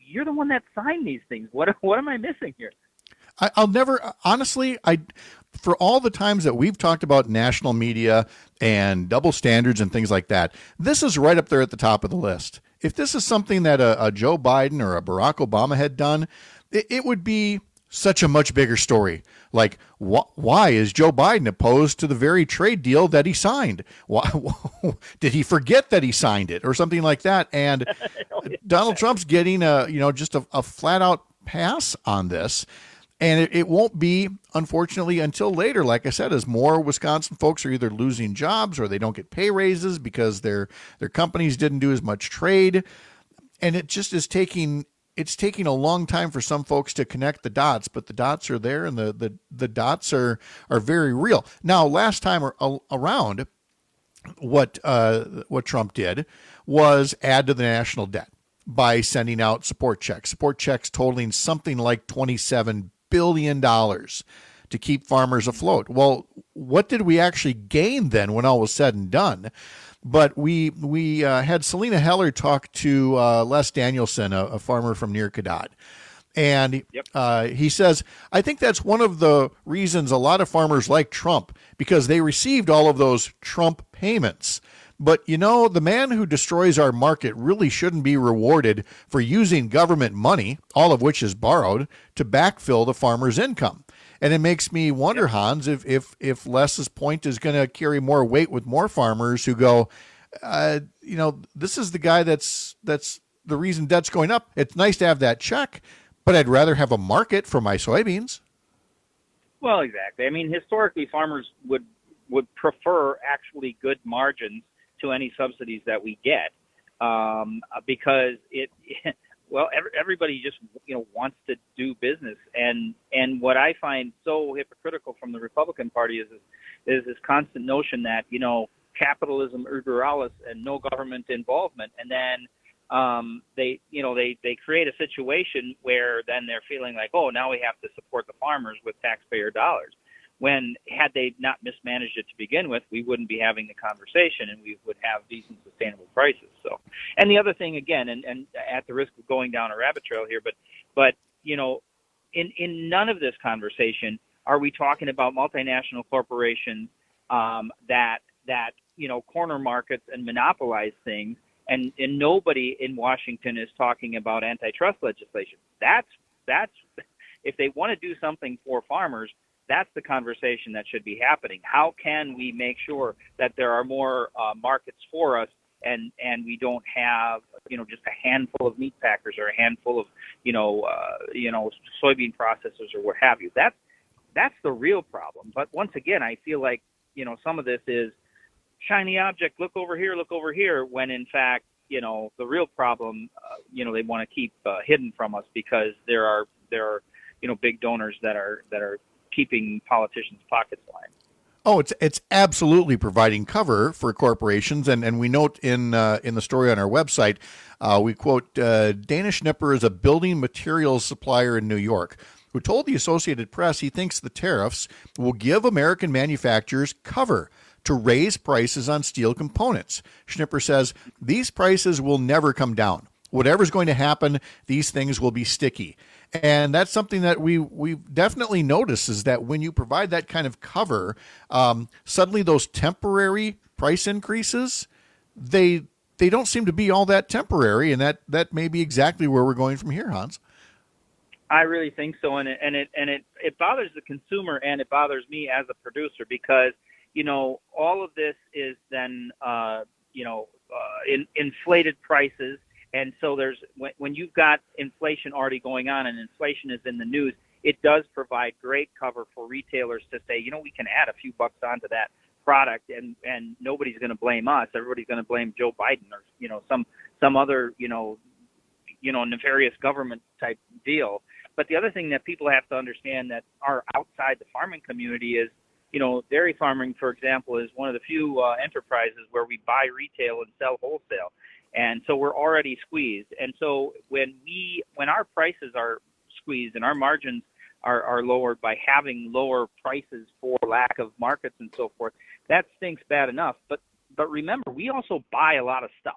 you're the one that signed these things. What what am I missing here? I, I'll never, honestly, I, for all the times that we've talked about national media and double standards and things like that, this is right up there at the top of the list. If this is something that a, a Joe Biden or a Barack Obama had done, it, it would be such a much bigger story. Like, wh- why is Joe Biden opposed to the very trade deal that he signed? Why, did he forget that he signed it or something like that? And Donald Trump's getting a, you know, just a, a flat out pass on this. And it, it won't be, unfortunately, until later, like I said, as more Wisconsin folks are either losing jobs or they don't get pay raises because their their companies didn't do as much trade. And it just is taking it's taking a long time for some folks to connect the dots, but the dots are there and the the, the dots are, are very real. Now, last time around, what uh, what Trump did was add to the national debt by sending out support checks, support checks totaling something like twenty-seven billion dollars to keep farmers afloat. Well, what did we actually gain then when all was said and done? But we we uh, had Selena Heller talk to uh, Les Danielson, a, a farmer from near Cadott. And yep. uh, he says, I think that's one of the reasons a lot of farmers like Trump, because they received all of those Trump payments. But, you know, the man who destroys our market really shouldn't be rewarded for using government money, all of which is borrowed, to backfill the farmer's income. And it makes me wonder, Hans, if if, if Les's point is going to carry more weight with more farmers who go, uh, you know, this is the guy that's that's the reason debt's going up. It's nice to have that check, but I'd rather have a market for my soybeans. Well, exactly. I mean, historically, farmers would would prefer actually good margins to any subsidies that we get, um, because it, well, every, everybody just, you know, wants to do business. And, and what I find so hypocritical from the Republican Party is, is this constant notion that, you know, capitalism über alles and no government involvement. And then um, they, you know, they, they create a situation where then they're feeling like, oh, now we have to support the farmers with taxpayer dollars. When had they not mismanaged it to begin with, we wouldn't be having the conversation and we would have decent, sustainable prices. So, and the other thing, again, and, and at the risk of going down a rabbit trail here, but, but you know, in, in none of this conversation are we talking about multinational corporations um, that, that, you know, corner markets and monopolize things. And, and nobody in Washington is talking about antitrust legislation. That's, that's, if they want to do something for farmers, that's the conversation that should be happening. How can we make sure that there are more uh, markets for us, and, and we don't have, you know, just a handful of meat packers or a handful of, you know, uh, you know, soybean processors or what have you. That's that's the real problem. But once again, I feel like, you know, some of this is shiny object. Look over here. Look over here. When in fact, you know, the real problem, uh, you know, they want to keep uh, hidden from us because there are there are, you know, big donors that are that are keeping politicians' pockets lined. Oh, it's it's absolutely providing cover for corporations, and, and we note in uh, in the story on our website, uh, we quote uh, Dana Schnipper is a building materials supplier in New York who told the Associated Press he thinks the tariffs will give American manufacturers cover to raise prices on steel components. Schnipper says these prices will never come down. Whatever's going to happen, these things will be sticky. And that's something that we we definitely notice is that when you provide that kind of cover, um, suddenly those temporary price increases, they they don't seem to be all that temporary, and that, that may be exactly where we're going from here, Hans. I really think so, and it, and it and it it bothers the consumer, and it bothers me as a producer because, you know, all of this is then uh, you know uh, in, inflated prices. And so there's when, when you've got inflation already going on and inflation is in the news, it does provide great cover for retailers to say, you know, we can add a few bucks onto that product and, and nobody's going to blame us. Everybody's going to blame Joe Biden or, you know, some some other, you know, you know, nefarious government type deal. But the other thing that people have to understand that are outside the farming community is, you know, dairy farming, for example, is one of the few uh, enterprises where we buy retail and sell wholesale. And so we're already squeezed. And so when we, when our prices are squeezed and our margins are, are lowered by having lower prices for lack of markets and so forth, that stinks bad enough. But, but remember, we also buy a lot of stuff.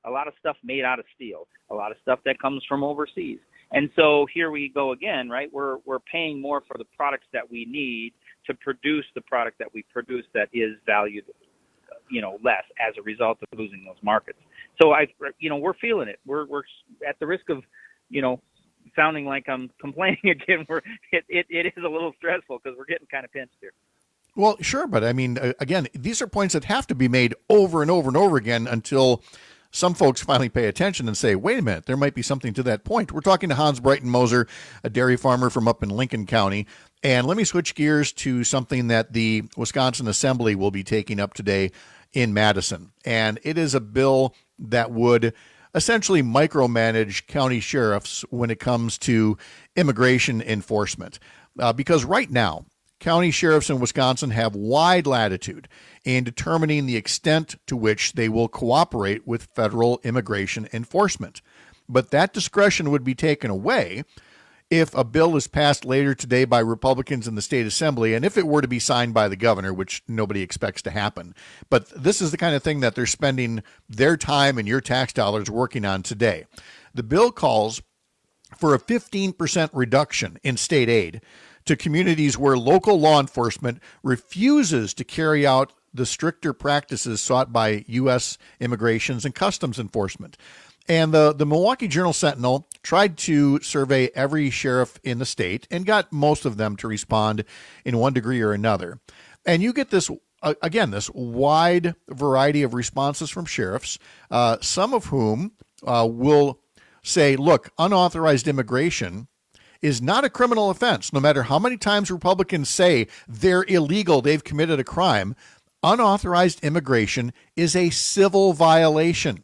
a lot of stuff made out of steel, a lot of stuff that comes from overseas. And so here we go again, right? We're we're paying more for the products that we need to produce the product that we produce that is valued, you know, less as a result of losing those markets. So I, you know, we're feeling it. We're we're at the risk of, you know, sounding like I'm complaining again. We're it it, it is a little stressful because we're getting kind of pinched here. Well, sure, but I mean, again, these are points that have to be made over and over and over again until some folks finally pay attention and say, wait a minute, there might be something to that point. We're talking to Hans Breitenmoser, a dairy farmer from up in Lincoln County. And let me switch gears to something that the Wisconsin Assembly will be taking up today in Madison. And it is a bill that would essentially micromanage county sheriffs when it comes to immigration enforcement. Uh, because right now, county sheriffs in Wisconsin have wide latitude in determining the extent to which they will cooperate with federal immigration enforcement. But that discretion would be taken away if a bill is passed later today by Republicans in the state assembly, and if it were to be signed by the governor, which nobody expects to happen. But this is the kind of thing that they're spending their time and your tax dollars working on today. The bill calls for a fifteen percent reduction in state aid to communities where local law enforcement refuses to carry out the stricter practices sought by U S Immigrations and Customs Enforcement. And the, the Milwaukee Journal-Sentinel tried to survey every sheriff in the state and got most of them to respond in one degree or another. And you get this, uh, again, this wide variety of responses from sheriffs, uh, some of whom uh, will say, look, unauthorized immigration is not a criminal offense. No matter how many times Republicans say they're illegal, they've committed a crime, unauthorized immigration is a civil violation.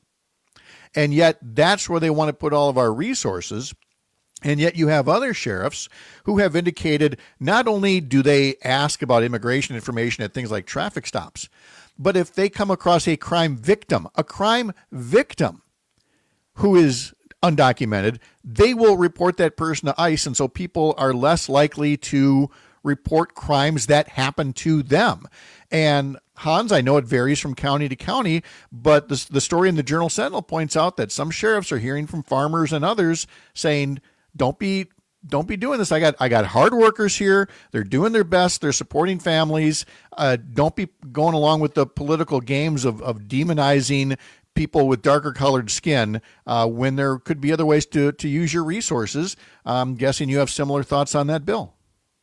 And yet that's where they want to put all of our resources. And yet you have other sheriffs who have indicated not only do they ask about immigration information at things like traffic stops, but if they come across a crime victim, a crime victim who is undocumented, they will report that person to ICE, and so people are less likely to report crimes that happen to them. And Hans, I know it varies from county to county, but the, the story in the Journal-Sentinel points out that some sheriffs are hearing from farmers and others saying, don't be don't be doing this. I got I got hard workers here. They're doing their best. They're supporting families. Uh, don't be going along with the political games of, of demonizing people with darker colored skin uh, when there could be other ways to, to use your resources. I'm guessing you have similar thoughts on that bill.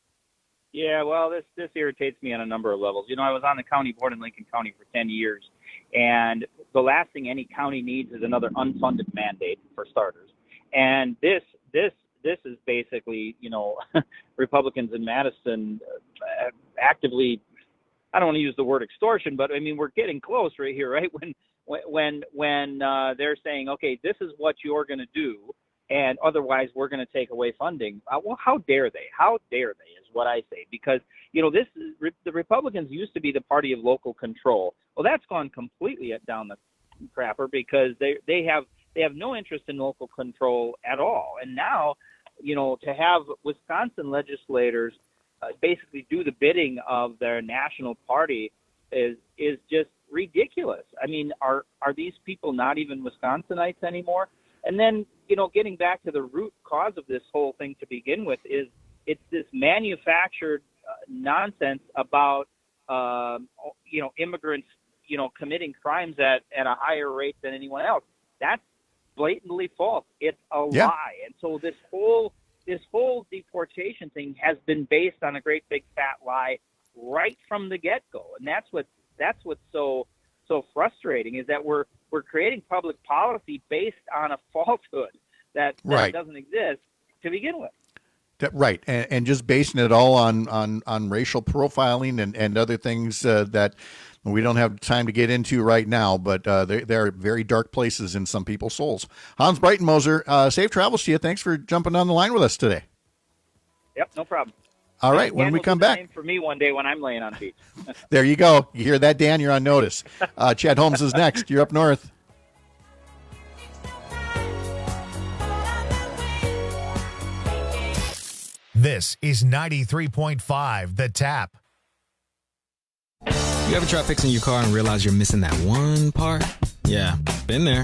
Yeah, well, this, this irritates me on a number of levels. You know, I was on the county board in Lincoln County for ten years, and the last thing any county needs is another unfunded mandate, for starters. And this, this, this is basically, you know, Republicans in Madison uh, actively, I don't want to use the word extortion, but I mean, we're getting close right here, right? When, when when uh, they're saying, okay, this is what you're going to do, and otherwise we're going to take away funding. Uh, well, how dare they? How dare they is what I say. Because, you know, this the Republicans used to be the party of local control. Well, that's gone completely down the crapper because they they have they have no interest in local control at all. And now, you know, to have Wisconsin legislators uh, basically do the bidding of their national party is is just ridiculous. I mean, are are these people not even Wisconsinites anymore? And then, you know, getting back to the root cause of this whole thing to begin with is it's this manufactured uh, nonsense about, um, you know, immigrants, you know, committing crimes at, at a higher rate than anyone else. That's blatantly false. It's a yeah. lie. And so this whole this whole deportation thing has been based on a great big fat lie right from the get-go. And that's what That's what's so so frustrating is that we're we're creating public policy based on a falsehood that, that right. doesn't exist to begin with. That, right, and, and just basing it all on on, on racial profiling and, and other things uh, that we don't have time to get into right now, but uh, there, there are very dark places in some people's souls. Hans Breitenmoser, uh, safe travels to you. Thanks for jumping on the line with us today. Yep, no problem. All right, when we come back. For me one day when I'm laying on the beach. There you go. You hear that, Dan? You're on notice. Uh, Chad Holmes is next. You're up north. This is ninety-three point five The Tap. You ever try fixing your car and realize you're missing that one part? Yeah, been there.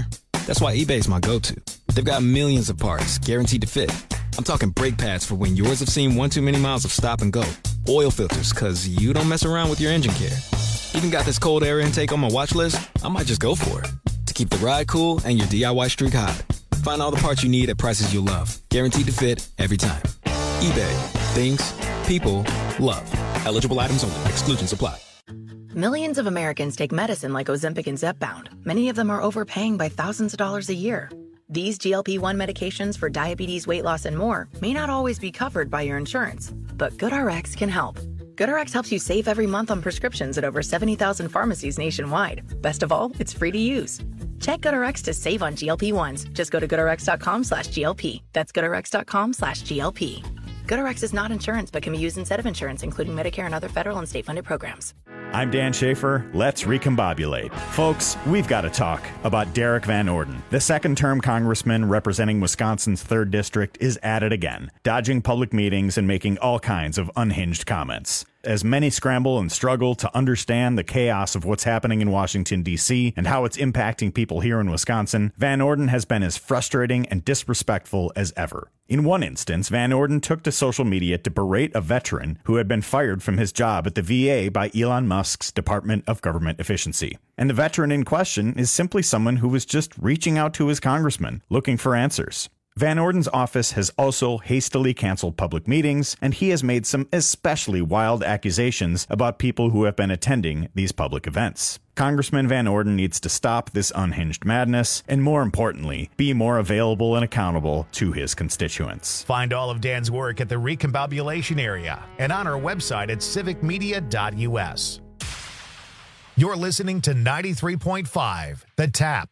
That's why eBay's my go-to. They've got millions of parts, guaranteed to fit. I'm talking brake pads for when yours have seen one too many miles of stop and go. Oil filters, because you don't mess around with your engine care. Even got this cold air intake on my watch list. I might just go for it. To keep the ride cool and your D I Y streak hot. Find all the parts you need at prices you'll love. Guaranteed to fit every time. eBay. Things. People. Love. Eligible items only. Exclusions apply. Millions of Americans take medicine like Ozempic and Zepbound. Many of them are overpaying by thousands of dollars a year. These G L P one medications for diabetes, weight loss, and more may not always be covered by your insurance, but GoodRx can help. GoodRx helps you save every month on prescriptions at over seventy thousand pharmacies nationwide. Best of all, it's free to use. Check GoodRx to save on G L P ones. Just go to goodrx.com slash GLP. That's goodrx.com slash GLP. GoodRx is not insurance, but can be used instead of insurance, including Medicare and other federal and state-funded programs. I'm Dan Schaefer. Let's recombobulate. Folks, we've got to talk about Derek Van Orden. The second-term congressman representing Wisconsin's third District is at it again, dodging public meetings and making all kinds of unhinged comments. As many scramble and struggle to understand the chaos of what's happening in Washington, D C, and how it's impacting people here in Wisconsin, Van Orden has been as frustrating and disrespectful as ever. In one instance, Van Orden took to social media to berate a veteran who had been fired from his job at the V A by Elon Musk's Department of Government Efficiency. And the veteran in question is simply someone who was just reaching out to his congressman, looking for answers. Van Orden's office has also hastily canceled public meetings, and he has made some especially wild accusations about people who have been attending these public events. Congressman Van Orden needs to stop this unhinged madness, and more importantly, be more available and accountable to his constituents. Find all of Dan's work at the Recombobulation area and on our website at civic media dot U S. You're listening to ninety-three point five, The Tap.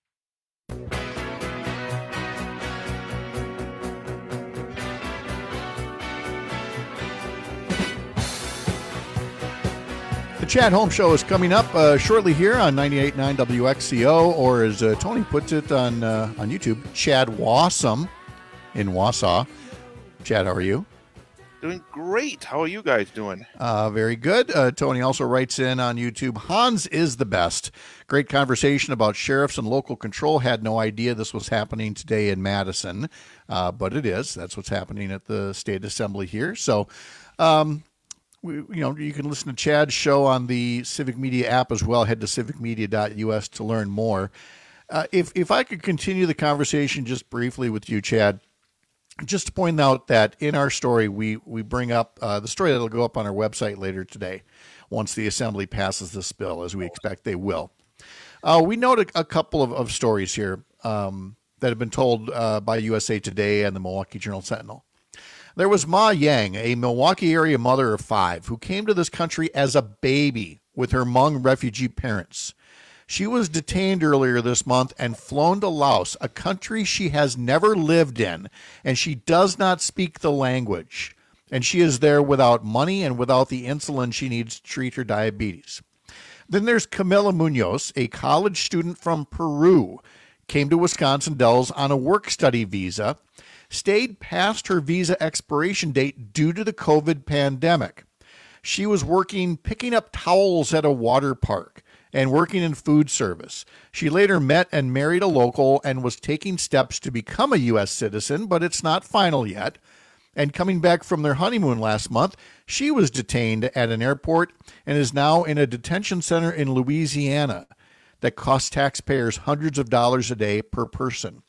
The Chad Holmes Show is coming up uh, shortly here on ninety-eight point nine W X C O, or as uh, Tony puts it on uh, on YouTube, Chad Wassum in Wausau. Chad, how are you? Doing great. How are you guys doing? Uh, very good. Uh, Tony also writes in on YouTube, Hans is the best. Great conversation about sheriffs and local control. Had no idea this was happening today in Madison, uh, but it is. That's what's happening at the State Assembly here. So, um, we, you know, you can listen to Chad's show on the Civic Media app as well. Head to civic media dot U S to learn more. Uh, if if I could continue the conversation just briefly with you, Chad, just to point out that in our story, we, we bring up uh, the story that will go up on our website later today once the Assembly passes this bill, as we expect they will. Uh, we note a, a couple of, of stories here um, that have been told uh, by U S A Today and the Milwaukee Journal-Sentinel. There was Ma Yang, a Milwaukee area mother of five, who came to this country as a baby with her Hmong refugee parents. She was detained earlier this month and flown to Laos, a country she has never lived in, and she does not speak the language. And she is there without money and without the insulin she needs to treat her diabetes. Then there's Camila Munoz, a college student from Peru, came to Wisconsin Dells on a work-study visa, stayed past her visa expiration date due to the COVID pandemic. She was working picking up towels at a water park and working in food service. She later met and married a local and was taking steps to become a U S citizen, but it's not final yet. And coming back from their honeymoon last month, she was detained at an airport and is now in a detention center in Louisiana that costs taxpayers hundreds of dollars a day per person.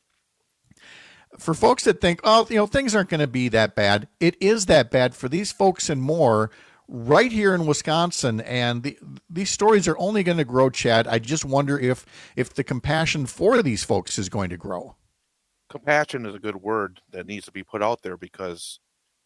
For folks that think, oh, you know, things aren't going to be that bad, it is that bad for these folks and more right here in Wisconsin, and the, these stories are only going to grow, Chad. I just wonder if if the compassion for these folks is going to grow. Compassion is a good word that needs to be put out there, because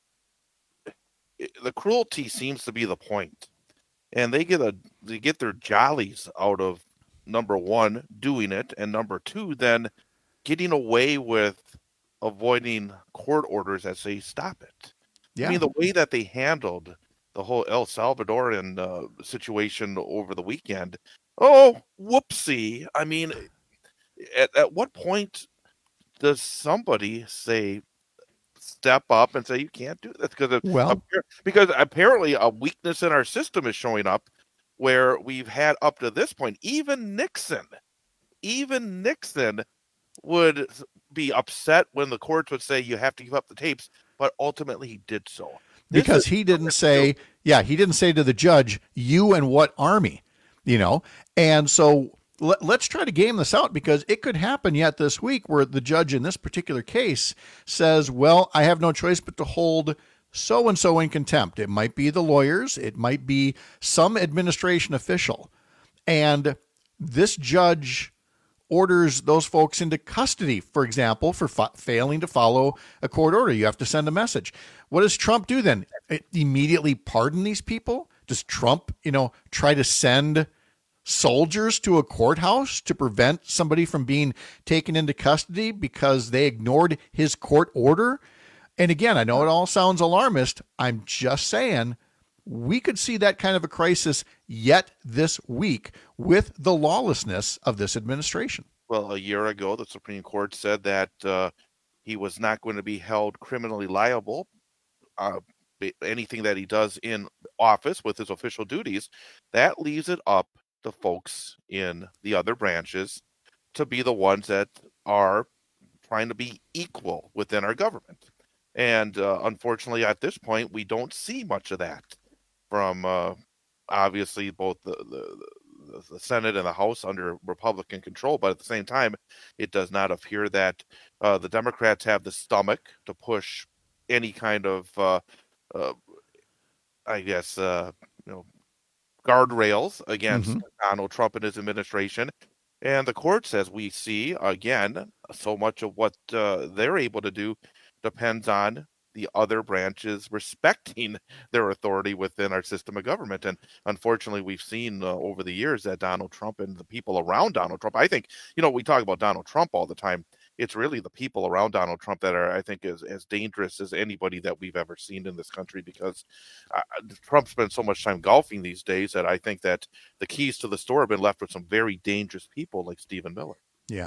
it, the cruelty seems to be the point, and they get a they get their jollies out of, number one, doing it, and number two, then getting away with avoiding court orders that say stop it. Yeah. I mean, the way that they handled the whole El Salvadoran uh, situation over the weekend. Oh, whoopsie. I mean, at, at what point does somebody say, step up and say, you can't do this? Because, well, because apparently a weakness in our system is showing up where we've had up to this point, even Nixon, even Nixon would be upset when the courts would say you have to give up the tapes, but ultimately he did so. This because is- he didn't say, yeah, he didn't say to the judge, you and what army, you know? And so let, let's try to game this out, because it could happen yet this week where the judge in this particular case says, well, I have no choice but to hold so-and-so in contempt. It might be the lawyers. It might be some administration official. And this judge orders those folks into custody, for example, for fa- failing to follow a court order. You have to send a message. What does Trump do then? It immediately pardon these people? Does Trump, you know, try to send soldiers to a courthouse to prevent somebody from being taken into custody because they ignored his court order? And again, I know it all sounds alarmist. I'm just saying we could see that kind of a crisis yet this week with the lawlessness of this administration. Well, a year ago, the Supreme Court said that uh, he was not going to be held criminally liable. Uh, anything that he does in office with his official duties, that leaves it up to folks in the other branches to be the ones that are trying to be equal within our government. And uh, unfortunately, at this point, we don't see much of that from uh, obviously both the, the, the Senate and the House under Republican control. But at the same time, it does not appear that uh, the Democrats have the stomach to push any kind of, uh, uh, I guess, uh, you know, guardrails against mm-hmm. Donald Trump and his administration. And the courts, as we see, again, so much of what uh, they're able to do depends on the other branches respecting their authority within our system of government. And unfortunately, we've seen uh, over the years that Donald Trump and the people around Donald Trump, I think, you know, we talk about Donald Trump all the time. It's really the people around Donald Trump that are, I think, as, as dangerous as anybody that we've ever seen in this country, because uh, Trump spends so much time golfing these days that I think that the keys to the store have been left with some very dangerous people like Stephen Miller. Yeah.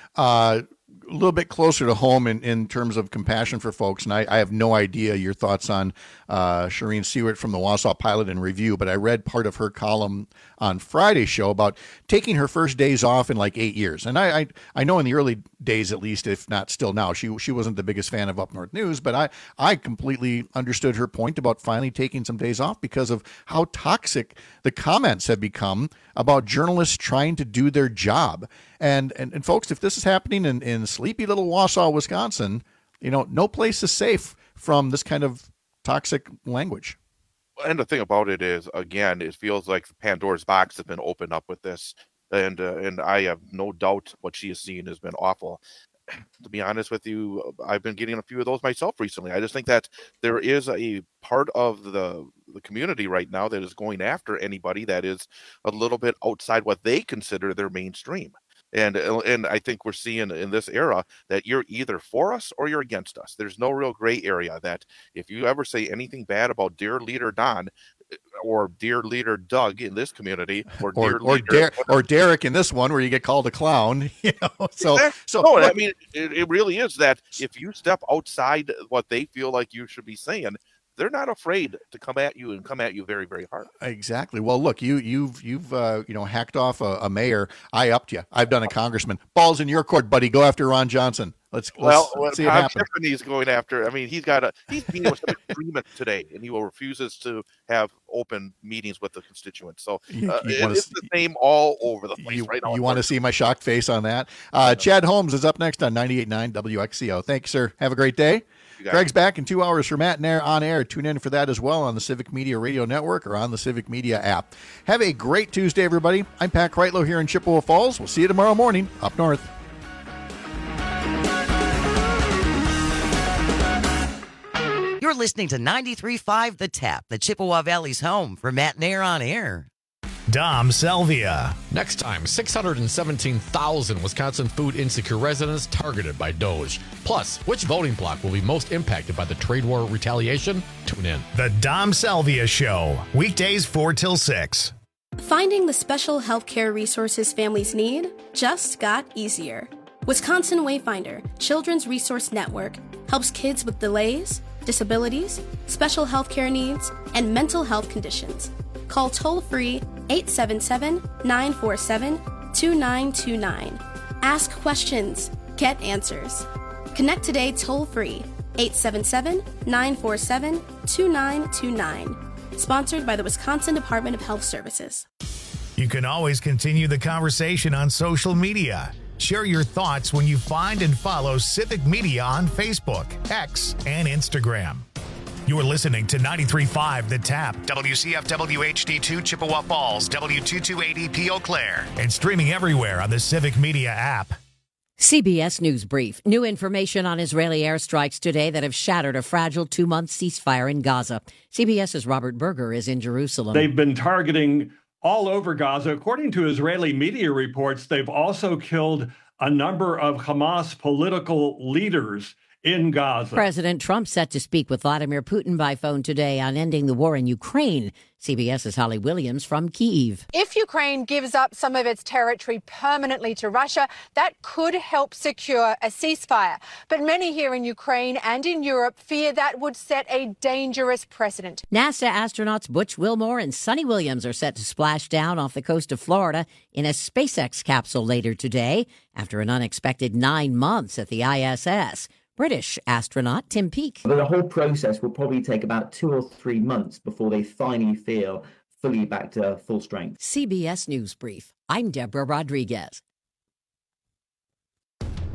Uh, a little bit closer to home in, in terms of compassion for folks. And I, I have no idea your thoughts on uh, Shireen Seward from the Wausau Pilot and Review, but I read part of her column on Friday's show about taking her first days off in like eight years. And I, I, I know in the early days, at least, if not still now, she she wasn't the biggest fan of Up North News, but I, I completely understood her point about finally taking some days off because of how toxic the comments have become about journalists trying to do their job. And, and, and folks, if this is happening in, in sleepy little Wausau, Wisconsin, you know, no place is safe from this kind of toxic language. And the thing about it is, again, it feels like Pandora's box has been opened up with this. And uh, and I have no doubt what she has seen has been awful. To be honest with you, I've been getting a few of those myself recently. I just think that there is a part of the the community right now that is going after anybody that is a little bit outside what they consider their mainstream. And and I think we're seeing in this era that you're either for us or you're against us. There's no real gray area that if you ever say anything bad about dear leader Don or dear leader Doug in this community, or or dear or, leader, Der- or Derek in this one where you get called a clown, you know. So exactly. so no, look, I mean it, it really is that if you step outside what they feel like you should be saying, they're not afraid to come at you and come at you very, very hard. Exactly. Well, look, you you've you've uh, you know hacked off a, a mayor. I upped you. I've done a congressman. Ball's in your court, buddy. Go after Ron Johnson. Let's, let's well, well see Tom it happen. Tiffany's going after. I mean, he's got a he's meeting with some agreement today, and he will refuses to have open meetings with the constituents. So You- uh, you it, wanna it's see- the same all over the place You, right now. you want to see my shocked face on that? Uh, Chad Holmes is up next on ninety-eight point nine W X C O. Thank you, sir. Have a great day. got Greg's back in two hours for Matt Nair on air. Tune in for that as well on the Civic Media Radio Network or on the Civic Media app. Have a great Tuesday, everybody. I'm Pat Kreitlow here in Chippewa Falls. We'll see you tomorrow morning up north. You're listening to ninety-three point five The Tap, the Chippewa Valley's home for Matt Nair on air. Dom Salvia. Next time, six hundred seventeen thousand Wisconsin food insecure residents targeted by Doge. Plus, which voting bloc will be most impacted by the trade war retaliation? Tune in. The Dom Salvia Show. Weekdays four till six. Finding the special healthcare resources families need just got easier. Wisconsin Wayfinder Children's Resource Network helps kids with delays, disabilities, special healthcare needs, and mental health conditions. Call toll-free eight seven seven, nine four seven, two nine two nine. Ask questions, Get answers. Connect today toll-free, eight seven seven, nine four seven, two nine two nine. Sponsored by the Wisconsin Department of Health Services. You can always continue the conversation on social media. Share your thoughts when you find and follow Civic Media on Facebook, X, and Instagram. You're listening to ninety-three point five The Tap, W C F W H D two Chippewa Falls, W two two eight zero P Eau Claire, and streaming everywhere on the Civic Media app. C B S News Brief. New information on Israeli airstrikes today that have shattered a fragile two-month ceasefire in Gaza. CBS's Robert Berger is in Jerusalem. They've been targeting all over Gaza. According to Israeli media reports, they've also killed a number of Hamas political leaders in Gaza. President Trump set to speak with Vladimir Putin by phone today on ending the war in Ukraine. CBS's Holly Williams from Kyiv. If Ukraine gives up some of its territory permanently to Russia, that could help secure a ceasefire. But many here in Ukraine and in Europe fear that would set a dangerous precedent. NASA astronauts Butch Wilmore and Sonny Williams are set to splash down off the coast of Florida in a SpaceX capsule later today after an unexpected nine months at the I S S. British astronaut Tim Peake. The whole process will probably take about two or three months before they finally feel fully back to full strength. C B S News Brief. I'm Deborah Rodriguez.